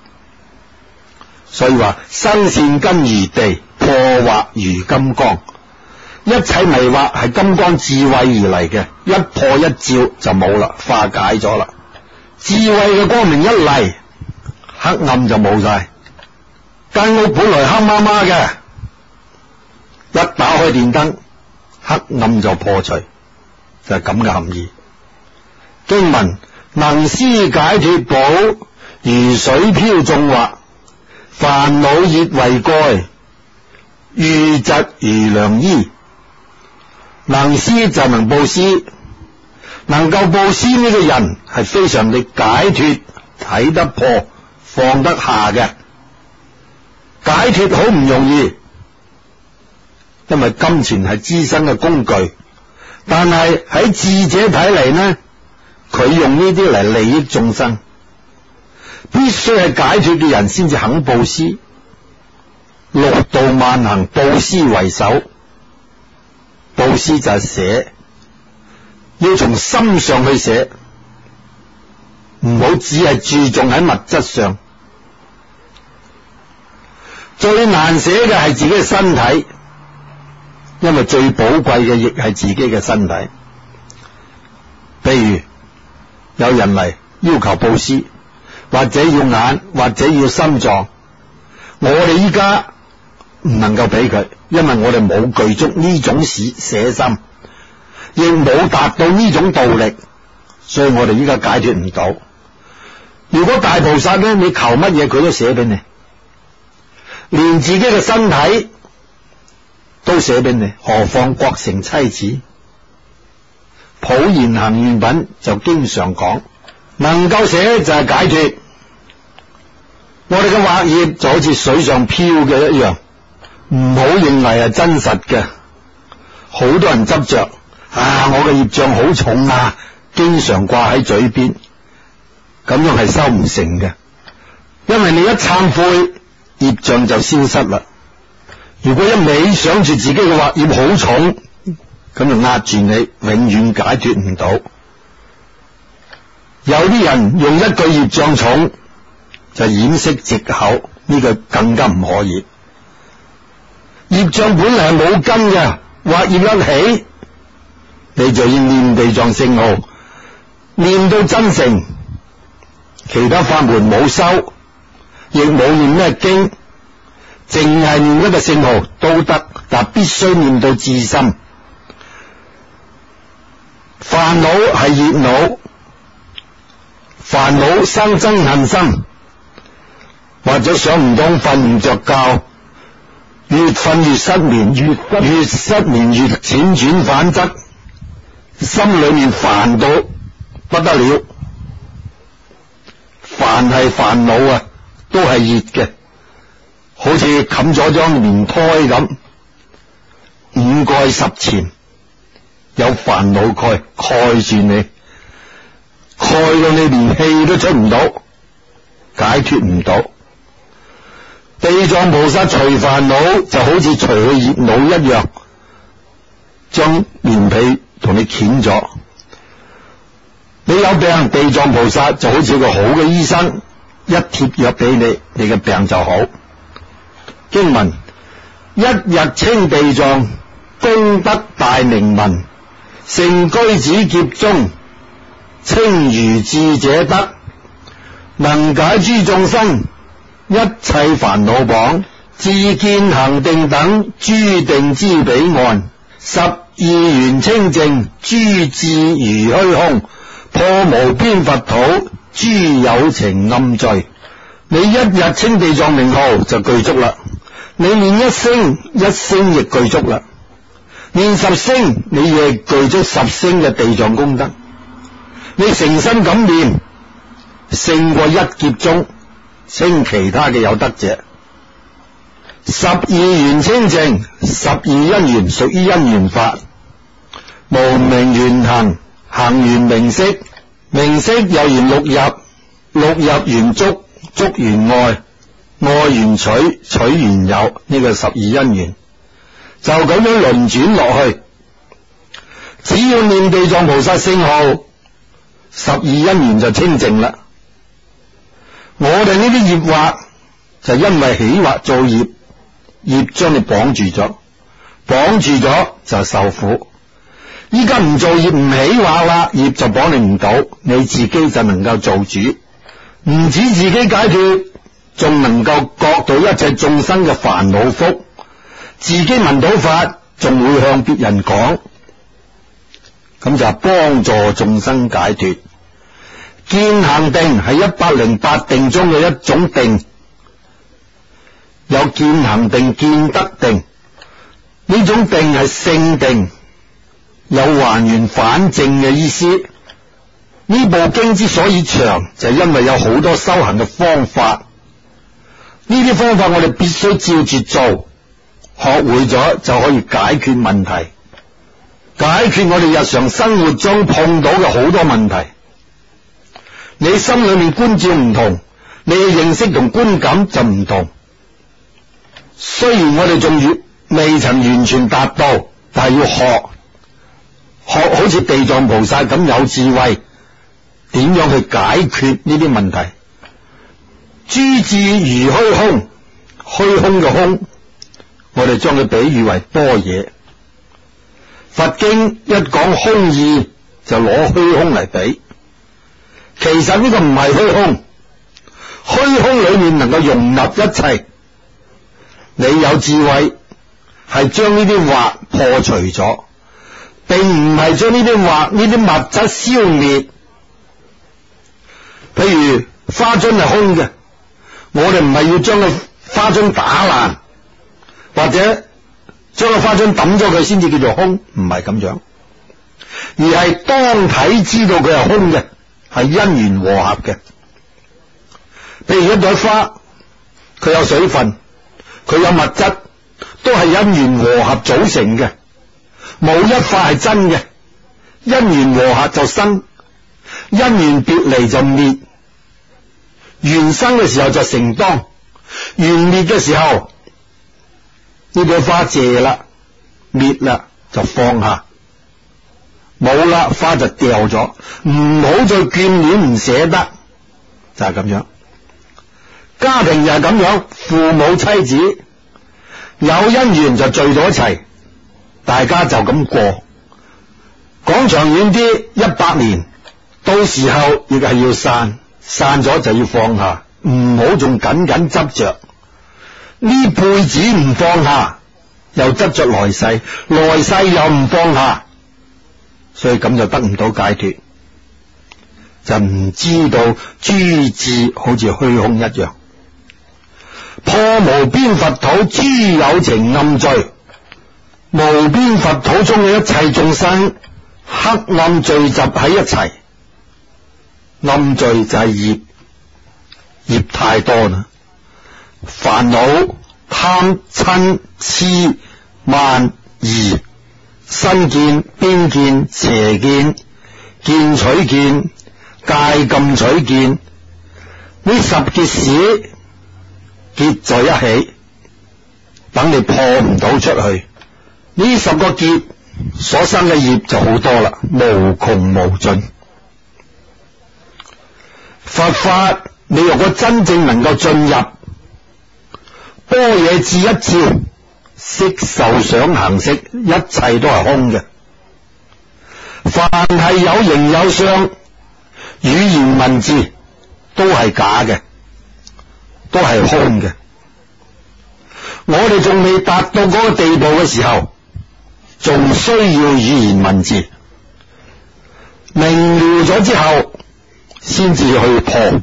所以話生善根如地，破惑如金剛。一切迷惑係金剛智慧而嚟嘅，一破一照就冇啦，化解咗啦。智慧嘅光明一嚟，黑暗就冇晒。間屋本來黑麻麻嘅，一打開電燈，黑暗就破除，就係咁嘅含義。經文能施解脫寶，如水漂眾惑，煩惱熱為蓋，痼疾如良醫。能施就能布施，能夠布施呢個人係非常地解脫，睇得破，放得下嘅。解脫好唔容易，因為金錢係資生嘅工具，但係喺智者睇嚟呢，佢用呢啲嚟利益眾生。 必須係解脫嘅人先至肯布施。六度萬行，布施為首。布施就係捨，要從心上去捨，唔好只係注重喺物質上。最難捨嘅係自己嘅身體，因為最寶貴嘅亦係自己嘅身體。譬如有人嚟要求布施，或者要眼，或者要心臟，我哋依家唔能夠俾佢，因為我哋冇具足呢種捨捨心，亦冇達到呢種道力，所以我哋依家解脫唔到。如果大菩薩咧，你求乜嘢佢都捨俾你，連自己嘅身體都捨俾你，何況國城妻子？普賢行願品就經常講，能夠捨就係解脫。我哋嘅惑業就好似水上漂嘅一樣，唔好認為係真實嘅。好多人執着啊，我嘅業障好重啊，經常掛喺嘴邊，咁樣係修唔成嘅。因為你一懺悔，業障就消失啦。如果一味想住自己嘅惑業好重，咁就壓住你，永遠解脫唔到。有啲人用一句業障重就掩飾藉口，呢個更加唔可以。業障本嚟係冇根嘅，惑業一起，你就要念地藏聖號，念到真誠，其他法門冇修，亦冇念咩經，淨係念一個聖號都得，但必須念到至心。煩惱係熱惱，煩惱生憎恨心，或者想唔通，瞓唔着覺，越瞓越失眠，越越失眠越輾轉反側，心裏面煩到不得了。凡係煩惱啊，都係熱嘅，好似冚咗張棉胎咁，五蓋十纏，有煩惱蓋蓋住你，蓋到你連氣都出唔到，解脫唔到。地藏菩薩除煩惱就好似除去熱惱一樣，將棉被同你掀咗。你有病，地藏菩薩就好似個好嘅醫生，一貼藥俾你，你嘅病就好。經文：一日稱地藏，功德大名聞，成居止劫中，稱如智者得，能解諸眾生一切煩惱綁，自見行定等諸定之彼岸，十二緣清淨諸智如虛空，破無邊佛土諸有情暗聚。你一日稱地藏名號就具足啦，你念一聲一聲亦具足啦，念十聲你亦具足十聲嘅地藏功德。你誠心咁念，勝過一劫中稱其他嘅有德者。十二緣清淨，十二因緣屬於因緣法，無明緣行，行緣名色，名色又緣六入，六入緣觸，觸緣愛，愛緣取，取緣有，呢個十二因緣就咁樣輪轉落去。只要念地藏菩薩聖號，十二因緣就清淨啦。我哋呢啲業惑就因為起惑造業，業將你綁住咗，綁住咗就受苦。依家唔做業唔起惑啦，業就綁你唔到，你自己就能夠做主，唔止自己解脫，仲能夠覺到一切眾生嘅煩惱福，自己聞到法，仲會向別人講，咁就係幫助眾生解脫。見行定係一百零八定中嘅一種定，有見行定、見得定，呢種定係聖定，有還原反正嘅意思。呢部經之所以長，就係因為有好多修行嘅方法，呢啲方法我哋必須照住做，學會咗就可以解決問題，解決我哋日常生活中碰到嘅好多問題。你心裏面觀照唔同， 你嘅認識同觀感就唔同。雖然我哋仲越未曾完全達到，但係要學學好似地藏菩薩咁有智慧，點樣去解決呢啲問題。諸智如虛空，虛空嘅空，我哋將佢比喻為般若。佛經一講空義，就攞虛空嚟比，其實呢個唔係虛空，虛空裏面能夠容納一切。你有智慧係將呢啲惑破除咗，並唔係將呢啲惑呢啲物質消滅。譬如花樽係空嘅，我哋唔係要將個花樽打爛，或者將個花樽抌咗佢先至叫做空，唔係咁樣，而係當體知道佢係空嘅，係因緣和合嘅。譬如一朵花，佢有水分，佢有物質，都係因緣和合組成嘅，冇一塊係真嘅。因緣和合就生，因緣別離就滅。緣生嘅時候就成當，緣滅嘅時候，呢朵花謝啦，滅啦就放下，冇啦，花就掉咗，唔好再眷戀唔捨得，就係咁樣。家庭又係咁樣，父母妻子有姻緣就聚到一齊，大家就咁過。講長遠啲，一百年，到時候亦係要散，散咗就要放下，唔好仲緊緊執着。呢輩子唔放下，又執着來世，來世又唔放下，所以咁就得唔到解脫，就唔知道諸智好似虛空一樣。破無邊佛土諸有情暗聚，無邊佛土中嘅一切眾生黑暗聚集喺一齊，暗聚就係業，業太多啦，煩惱貪嗔癡慢疑、身見邊見邪見、見取見、戒禁取見，呢十結使結在一起，等你破唔到出去。呢十個結所生嘅業就好多啦，無窮無盡。佛法你如果真正能夠進入般若智一照，色受想行識一切都係空嘅，凡係有形有相，語言文字都係假嘅，都係空嘅。我哋仲未達到嗰個地步嘅時候，仲需要語言文字，明了咗之後先至去破。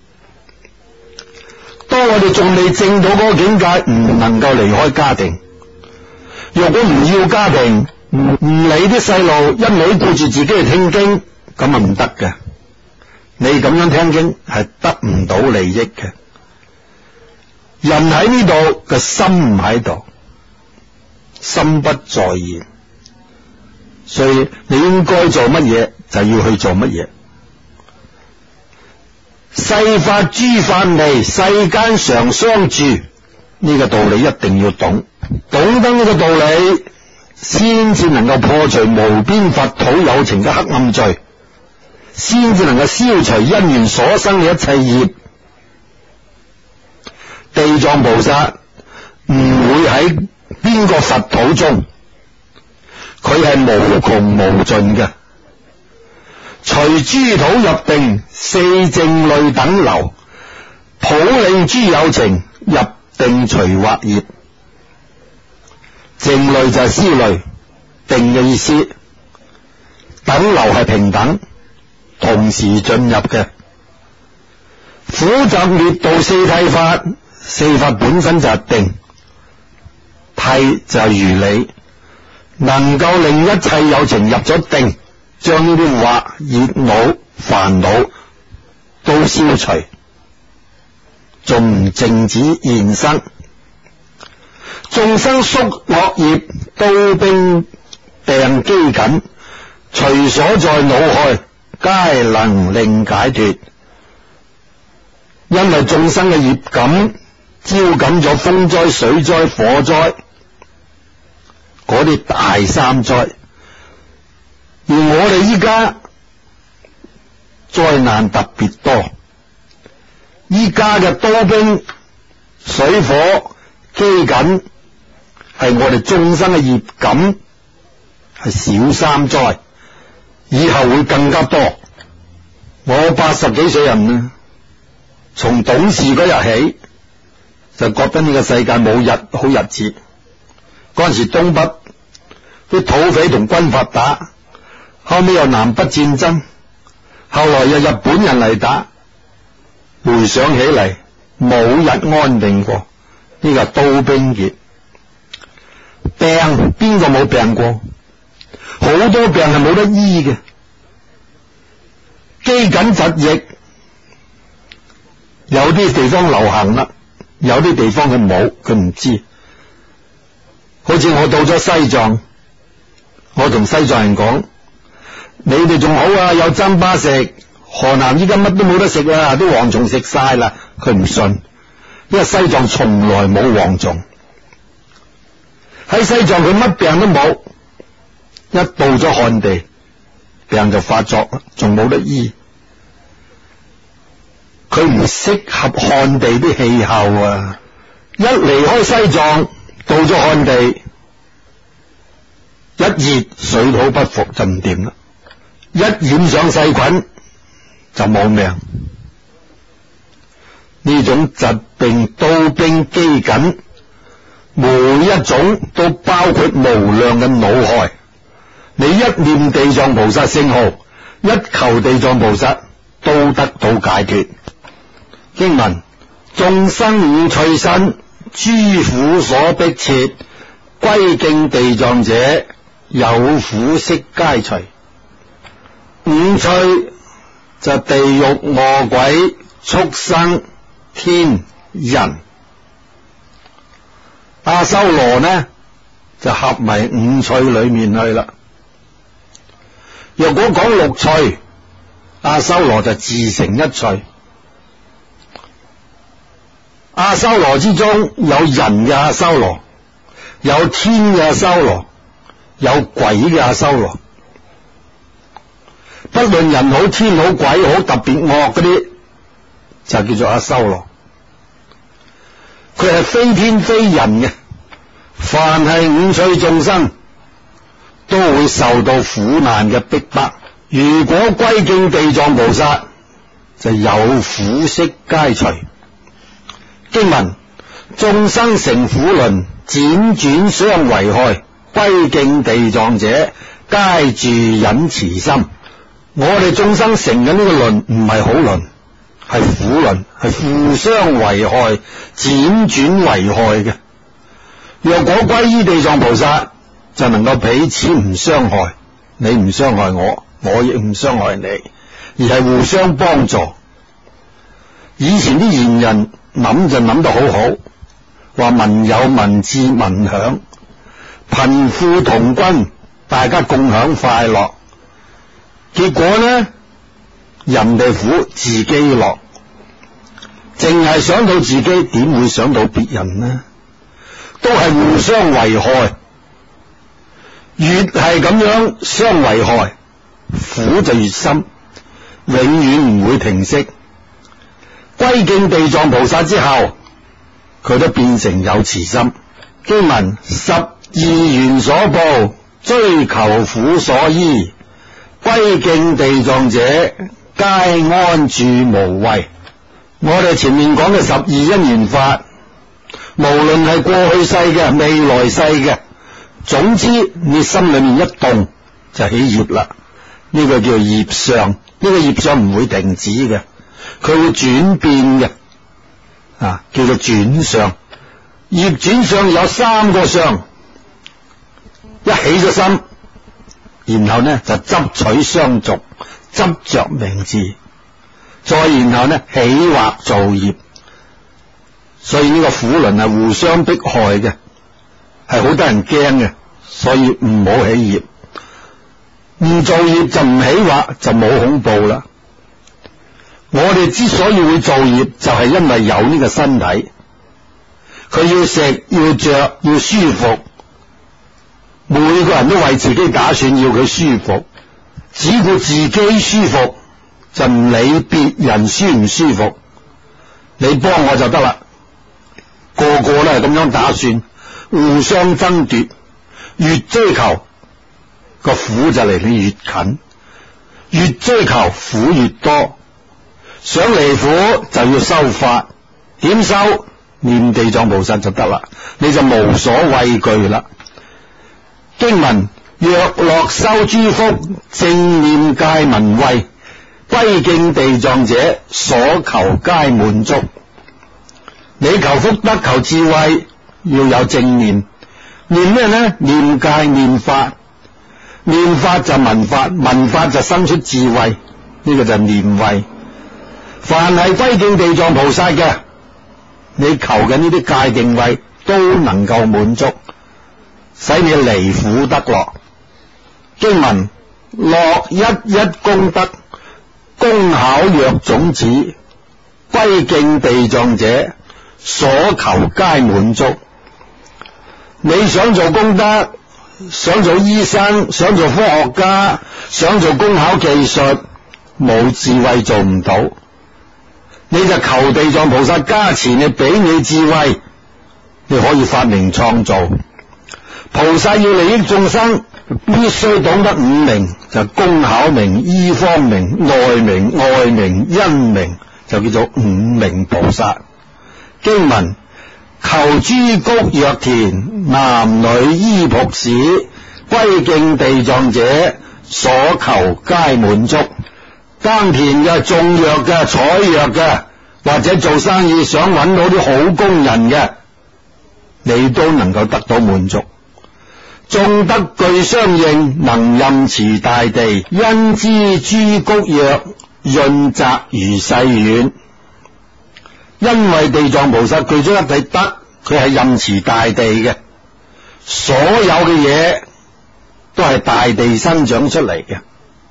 當我哋仲未證到嗰個境界，唔能夠離開家庭。若果唔要家庭，唔唔理啲細路，一味顧住自己去聽經，咁啊唔得嘅。你咁樣聽經係得唔到利益嘅。人喺呢度嘅心唔喺度，心不在焉，所以你應該做乜嘢就要去做乜嘢。世法諸法微，世間常相住，呢個道理一定要懂，懂得呢個道理，先至能夠破除無邊佛土有情嘅黑暗罪，先至能夠消除因緣所生嘅一切業。地藏菩薩唔會喺邊個佛土中，佢係無窮無盡嘅。隨諸土入定，四靜慮等流，普令諸有情入定除惑業。靜慮就係思慮，定嘅意思。等流係平等，同時進入嘅。苦集滅道四諦法，四法本身就係定，諦就係如理，能夠令一切有情入咗定，將呢啲惑、熱惱、煩惱都消除，仲唔淨止現生。眾生宿惡業，刀兵病機緊，隨所在惱害，皆能令解脫。 因為眾生嘅業感招感咗風災、水災、火災嗰啲大三災，而我哋依家災難特別多，依家嘅刀兵水火饑饉係我哋眾生嘅業感，係小三災，以後會更加多。我八十幾歲人啦，從懂事嗰日起就覺得呢個世界冇日好日子。嗰陣時東北啲土匪同軍閥打，後尾又南北戰爭，後來又日本人嚟打，回想起嚟冇日安定過。呢個係刀兵劫。病邊個冇病過？好多病係冇得醫嘅，饑饉疾疫，有啲地方流行啦，有啲地方佢冇，佢唔知。好似我到咗西藏，我同西藏人講：你哋仲好啊，有砧巴食。河南依家乜都冇得食啦，啲蝗蟲食晒啦。佢唔信，因為西藏從來冇蝗蟲。喺西藏佢乜病都冇，一到咗漢地，病就發作，仲冇得醫。佢唔適合漢地啲氣候啊！一離開西藏，到咗漢地，一熱水土不服就唔掂啦，一染上細菌就冇命。呢種疾病、刀兵、饑饉，每一種都包括無量嘅惱害。你一念地藏菩薩聖號，一求地藏菩薩，都得到解決。經文：眾生五趣身，諸苦所逼切，歸敬地藏者，有苦悉皆除。五趣就地獄、餓鬼、畜生、天、人。阿修羅呢就合埋五趣裏面去啦。若果講六趣，阿修羅就自成一趣。阿修羅之中有人嘅阿修羅，有天嘅阿修羅，有鬼嘅阿修羅。不論人好、天好、鬼好，特別惡嗰啲就叫做阿修羅。佢係非天非人嘅，凡係五趣眾生都會受到苦難嘅逼迫。如果歸敬地藏菩薩，就有苦悉皆除。經文：眾生乘苦輪，輾轉相為害，歸敬地藏者，皆住忍慈心。我哋眾生乘緊呢個輪唔係好輪，係苦輪，係互相為害、輾轉為害嘅。若果歸依地藏菩薩，就能夠彼此唔傷害，你唔傷害我，我亦唔傷害你，而係互相幫助。以前啲賢人諗就諗得好好，話民有民治，民享，貧富同均，大家共享快樂。結果呢，人哋苦，自己樂，淨係想到自己，點會想到別人呢？都係互相為害，越係咁樣相為害，苦就越深，永遠唔會停息。歸敬地藏菩薩之後，佢都變成有慈心。經文：十二緣所報，追求苦所依，歸敬地藏者，皆安住無畏。我哋前面講嘅十二因緣法，無論係過去世嘅、未來世嘅，總之你心裏面一動就起業啦。呢個叫業相，呢個業相唔會停止嘅，佢會轉變嘅，啊，叫做轉相。業轉相有三個相，一起咗心，然後呢就執取相續，執着名字，再然後呢起惑造業。所以呢個苦輪係互相迫害嘅，係好得人驚嘅，所以唔好起業，唔造業就唔起惑，就冇恐怖啦。 我哋之所以會造業，就係因為有呢個身體，佢要食要着要舒服，每個人都為自己打算要佢舒服，只顧自己舒服，就唔理別人舒唔舒服，你幫我就得啦。個個都係咁樣打算，互相爭奪，越追求個苦就離你越近，越追求苦越多。想離苦就要修法，點修？念地藏菩薩就得啦，你就無所畏懼啦。經文：若樂修諸福，正念皆聞慧，歸敬地藏者，所求皆滿足。你求福德求智慧，要有正念。念咩呢？念戒念法，念法就聞法，聞法就生出智慧，呢、這個就係念慧。凡係歸敬地藏菩薩嘅，你求緊呢啲戒定慧都能夠滿足，使你離苦得樂。經文：樂一一功德，功巧若種子，歸敬地藏者，所求皆滿足。你想做功德，想做醫生，想做科學家，想做工巧技術，冇智慧做唔到，你就求地藏菩薩加持你，俾你智慧，你可以發明創造。菩薩要利益眾生，必須懂得五明，就工巧明、醫方明、內明、外明、因明，就叫做五明菩薩。經文：求諸谷若田，男女衣僕使，歸敬地藏者，所求皆滿足。耕田嘅、種藥嘅、採藥嘅，或者做生意想揾到啲好工人嘅，你都能夠得到滿足。眾德具相應，能任持大地，因知諸谷若潤澤如細軟。因為地藏菩薩具足一體德，佢係任持大地嘅，所有嘅嘢都係大地生長出嚟嘅。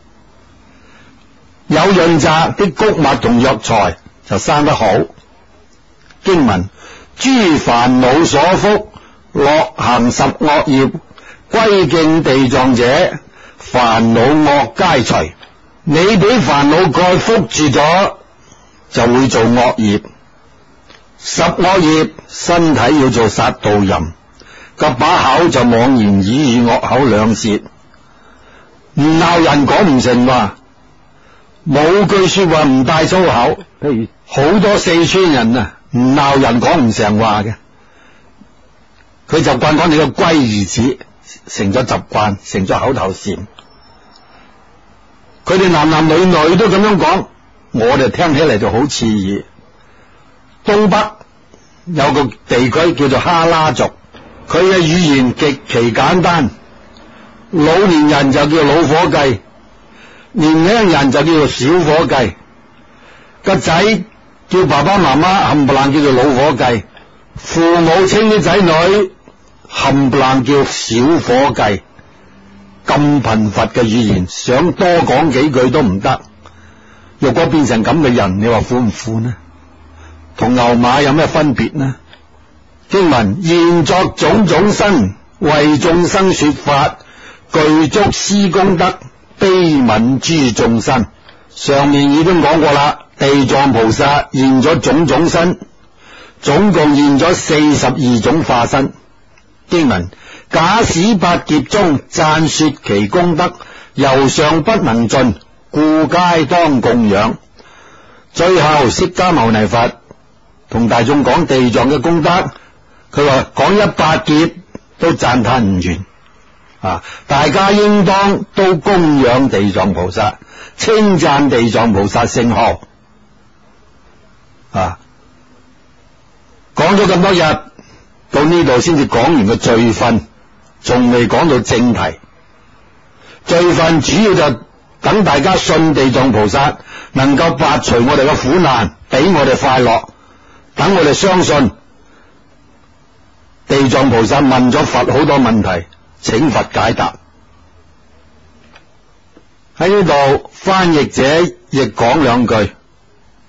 有潤澤，啲谷物同藥材就生得好。經文：諸煩惱所覆，樂行十惡業，歸敬地藏者，煩惱惡皆除。你俾煩惱蓋覆住咗，就會做惡業。十惡業，身體要做殺盜淫，個把口就妄言綺語惡口兩舌，唔鬧人講唔成話，冇句說話唔帶粗口。譬如好多四川人啊，唔鬧人講唔成話嘅，佢習慣講你個龜兒子，成咗習慣，成咗口頭禪。佢哋男男女女都咁樣講，我哋聽起嚟就好刺耳。東北有個地區叫做哈拉族，佢嘅語言極其簡單，老年人就叫老伙計，年輕人就叫做小伙計，個仔叫爸爸媽媽冚唪唥叫做老伙計，父母稱啲仔女冚唪唥叫小伙計。咁貧乏嘅語言，想多講幾句都唔得。若果變成咁嘅人，你話苦唔苦呢？同牛馬有咩分別呢？經文：現作種種身，為眾生說法，具足施功德，悲憫諸眾生。上面已經講過啦，地藏菩薩現咗種種身，總共現咗四十二種化身。經文：假使百劫中讚說其功德，猶尚不能盡，故皆當供養。最後釋迦牟尼佛同大眾講地藏嘅功德，佢話講一百劫都讚嘆唔完啊！大家應當都供養地藏菩薩，稱讚地藏菩薩聖號啊！講咗咁多日，到呢度先至講完個罪分，仲未講到正題。罪分主要就等大家信地藏菩薩，能夠拔除我哋嘅苦難，俾我哋快樂。等我哋相信地藏菩薩問咗佛好多問題，請佛解答。喺呢度翻譯者亦講兩句。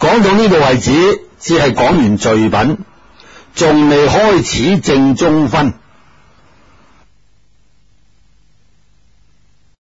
講到呢度為止，只係講完序品，仲未開始正宗分。